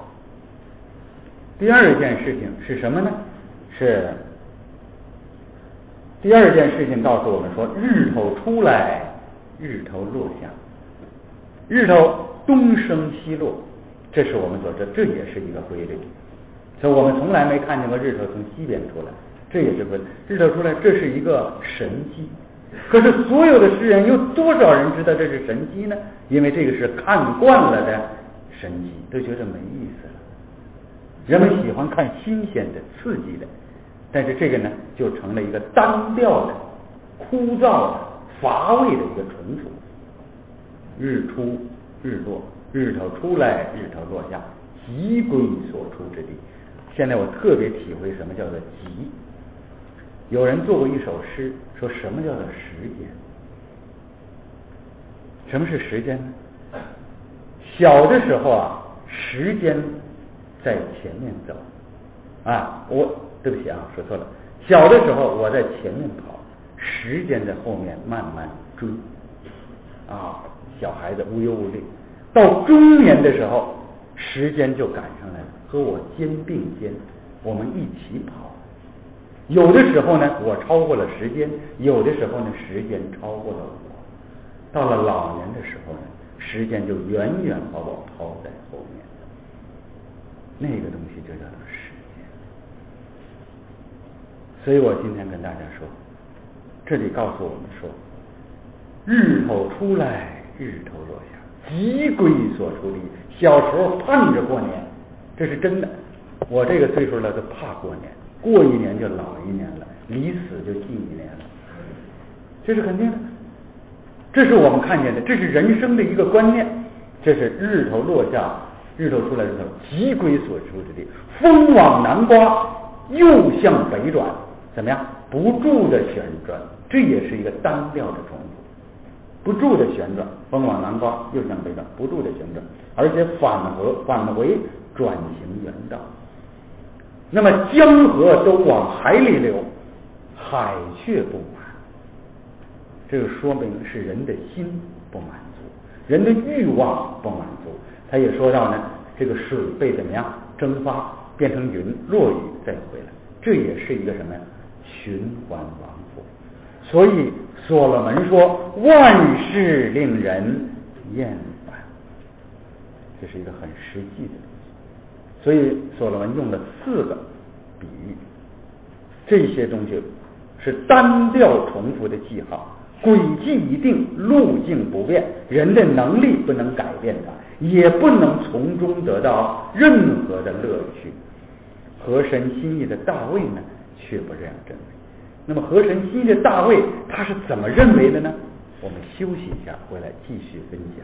第二件事情是什么呢？第二件事情告诉我们说，日头出来，日头落下，日头东升西落，这是我们所知，这也是一个规律。所以我们从来没看见过日头从西边出来，这也是规律。日头出来，这是一个神迹。可是所有的诗人，有多少人知道这是神迹呢？因为这个是看惯了的神迹，都觉得没意思了。人们喜欢看新鲜的、刺激的，但是这个呢，就成了一个单调的、枯燥的、乏味的一个重复。日出日落， 日头出来，日头落下，即归所出之地。现在我特别体会什么叫做即。有人做过一首诗，说什么叫做时间？什么是时间呢？小的时候啊，时间在前面走啊，对不起啊，说错了。小的时候我在前面跑，时间在后面慢慢追啊，小孩子无忧无虑。到中年的时候，时间就赶上来了，和我肩并肩，我们一起跑。有的时候呢，我超过了时间；有的时候呢，时间超过了我。到了老年的时候呢，时间就远远把我抛在后面。那个东西就叫做时间。所以我今天跟大家说，这里告诉我们说，日头出来，日头落下，即归所出地。小时候盼着过年，这是真的。我这个岁数了，都怕过年，过一年就老一年了，离死就近一年了，这是肯定的。这是我们看见的，这是人生的一个观念。这是日头落下，日头出来，日头即归所出之地。风往南刮，又向北转，怎么样？不住的旋转，这也是一个单调的重复，不住的旋转。风往南刮，又向北转，不住的旋转，而且返回转行原道。那么江河都往海里流，海却不满。这个说明是人的心不满足，人的欲望不满足。他也说到呢，这个水被怎么样蒸发，变成云，落雨再回来，这也是一个什么呀？循环往复。所以所罗门说，万事令人厌烦，这是一个很实际的东西。所以所罗门用了4个比喻，这些东西是单调重复的记号。轨迹一定，路径不变，人的能力不能改变它，也不能从中得到任何的乐趣。合神心意的大卫呢，却不这样认为。那么合神心意的大卫，他是怎么认为的呢？我们休息一下，回来继续分享。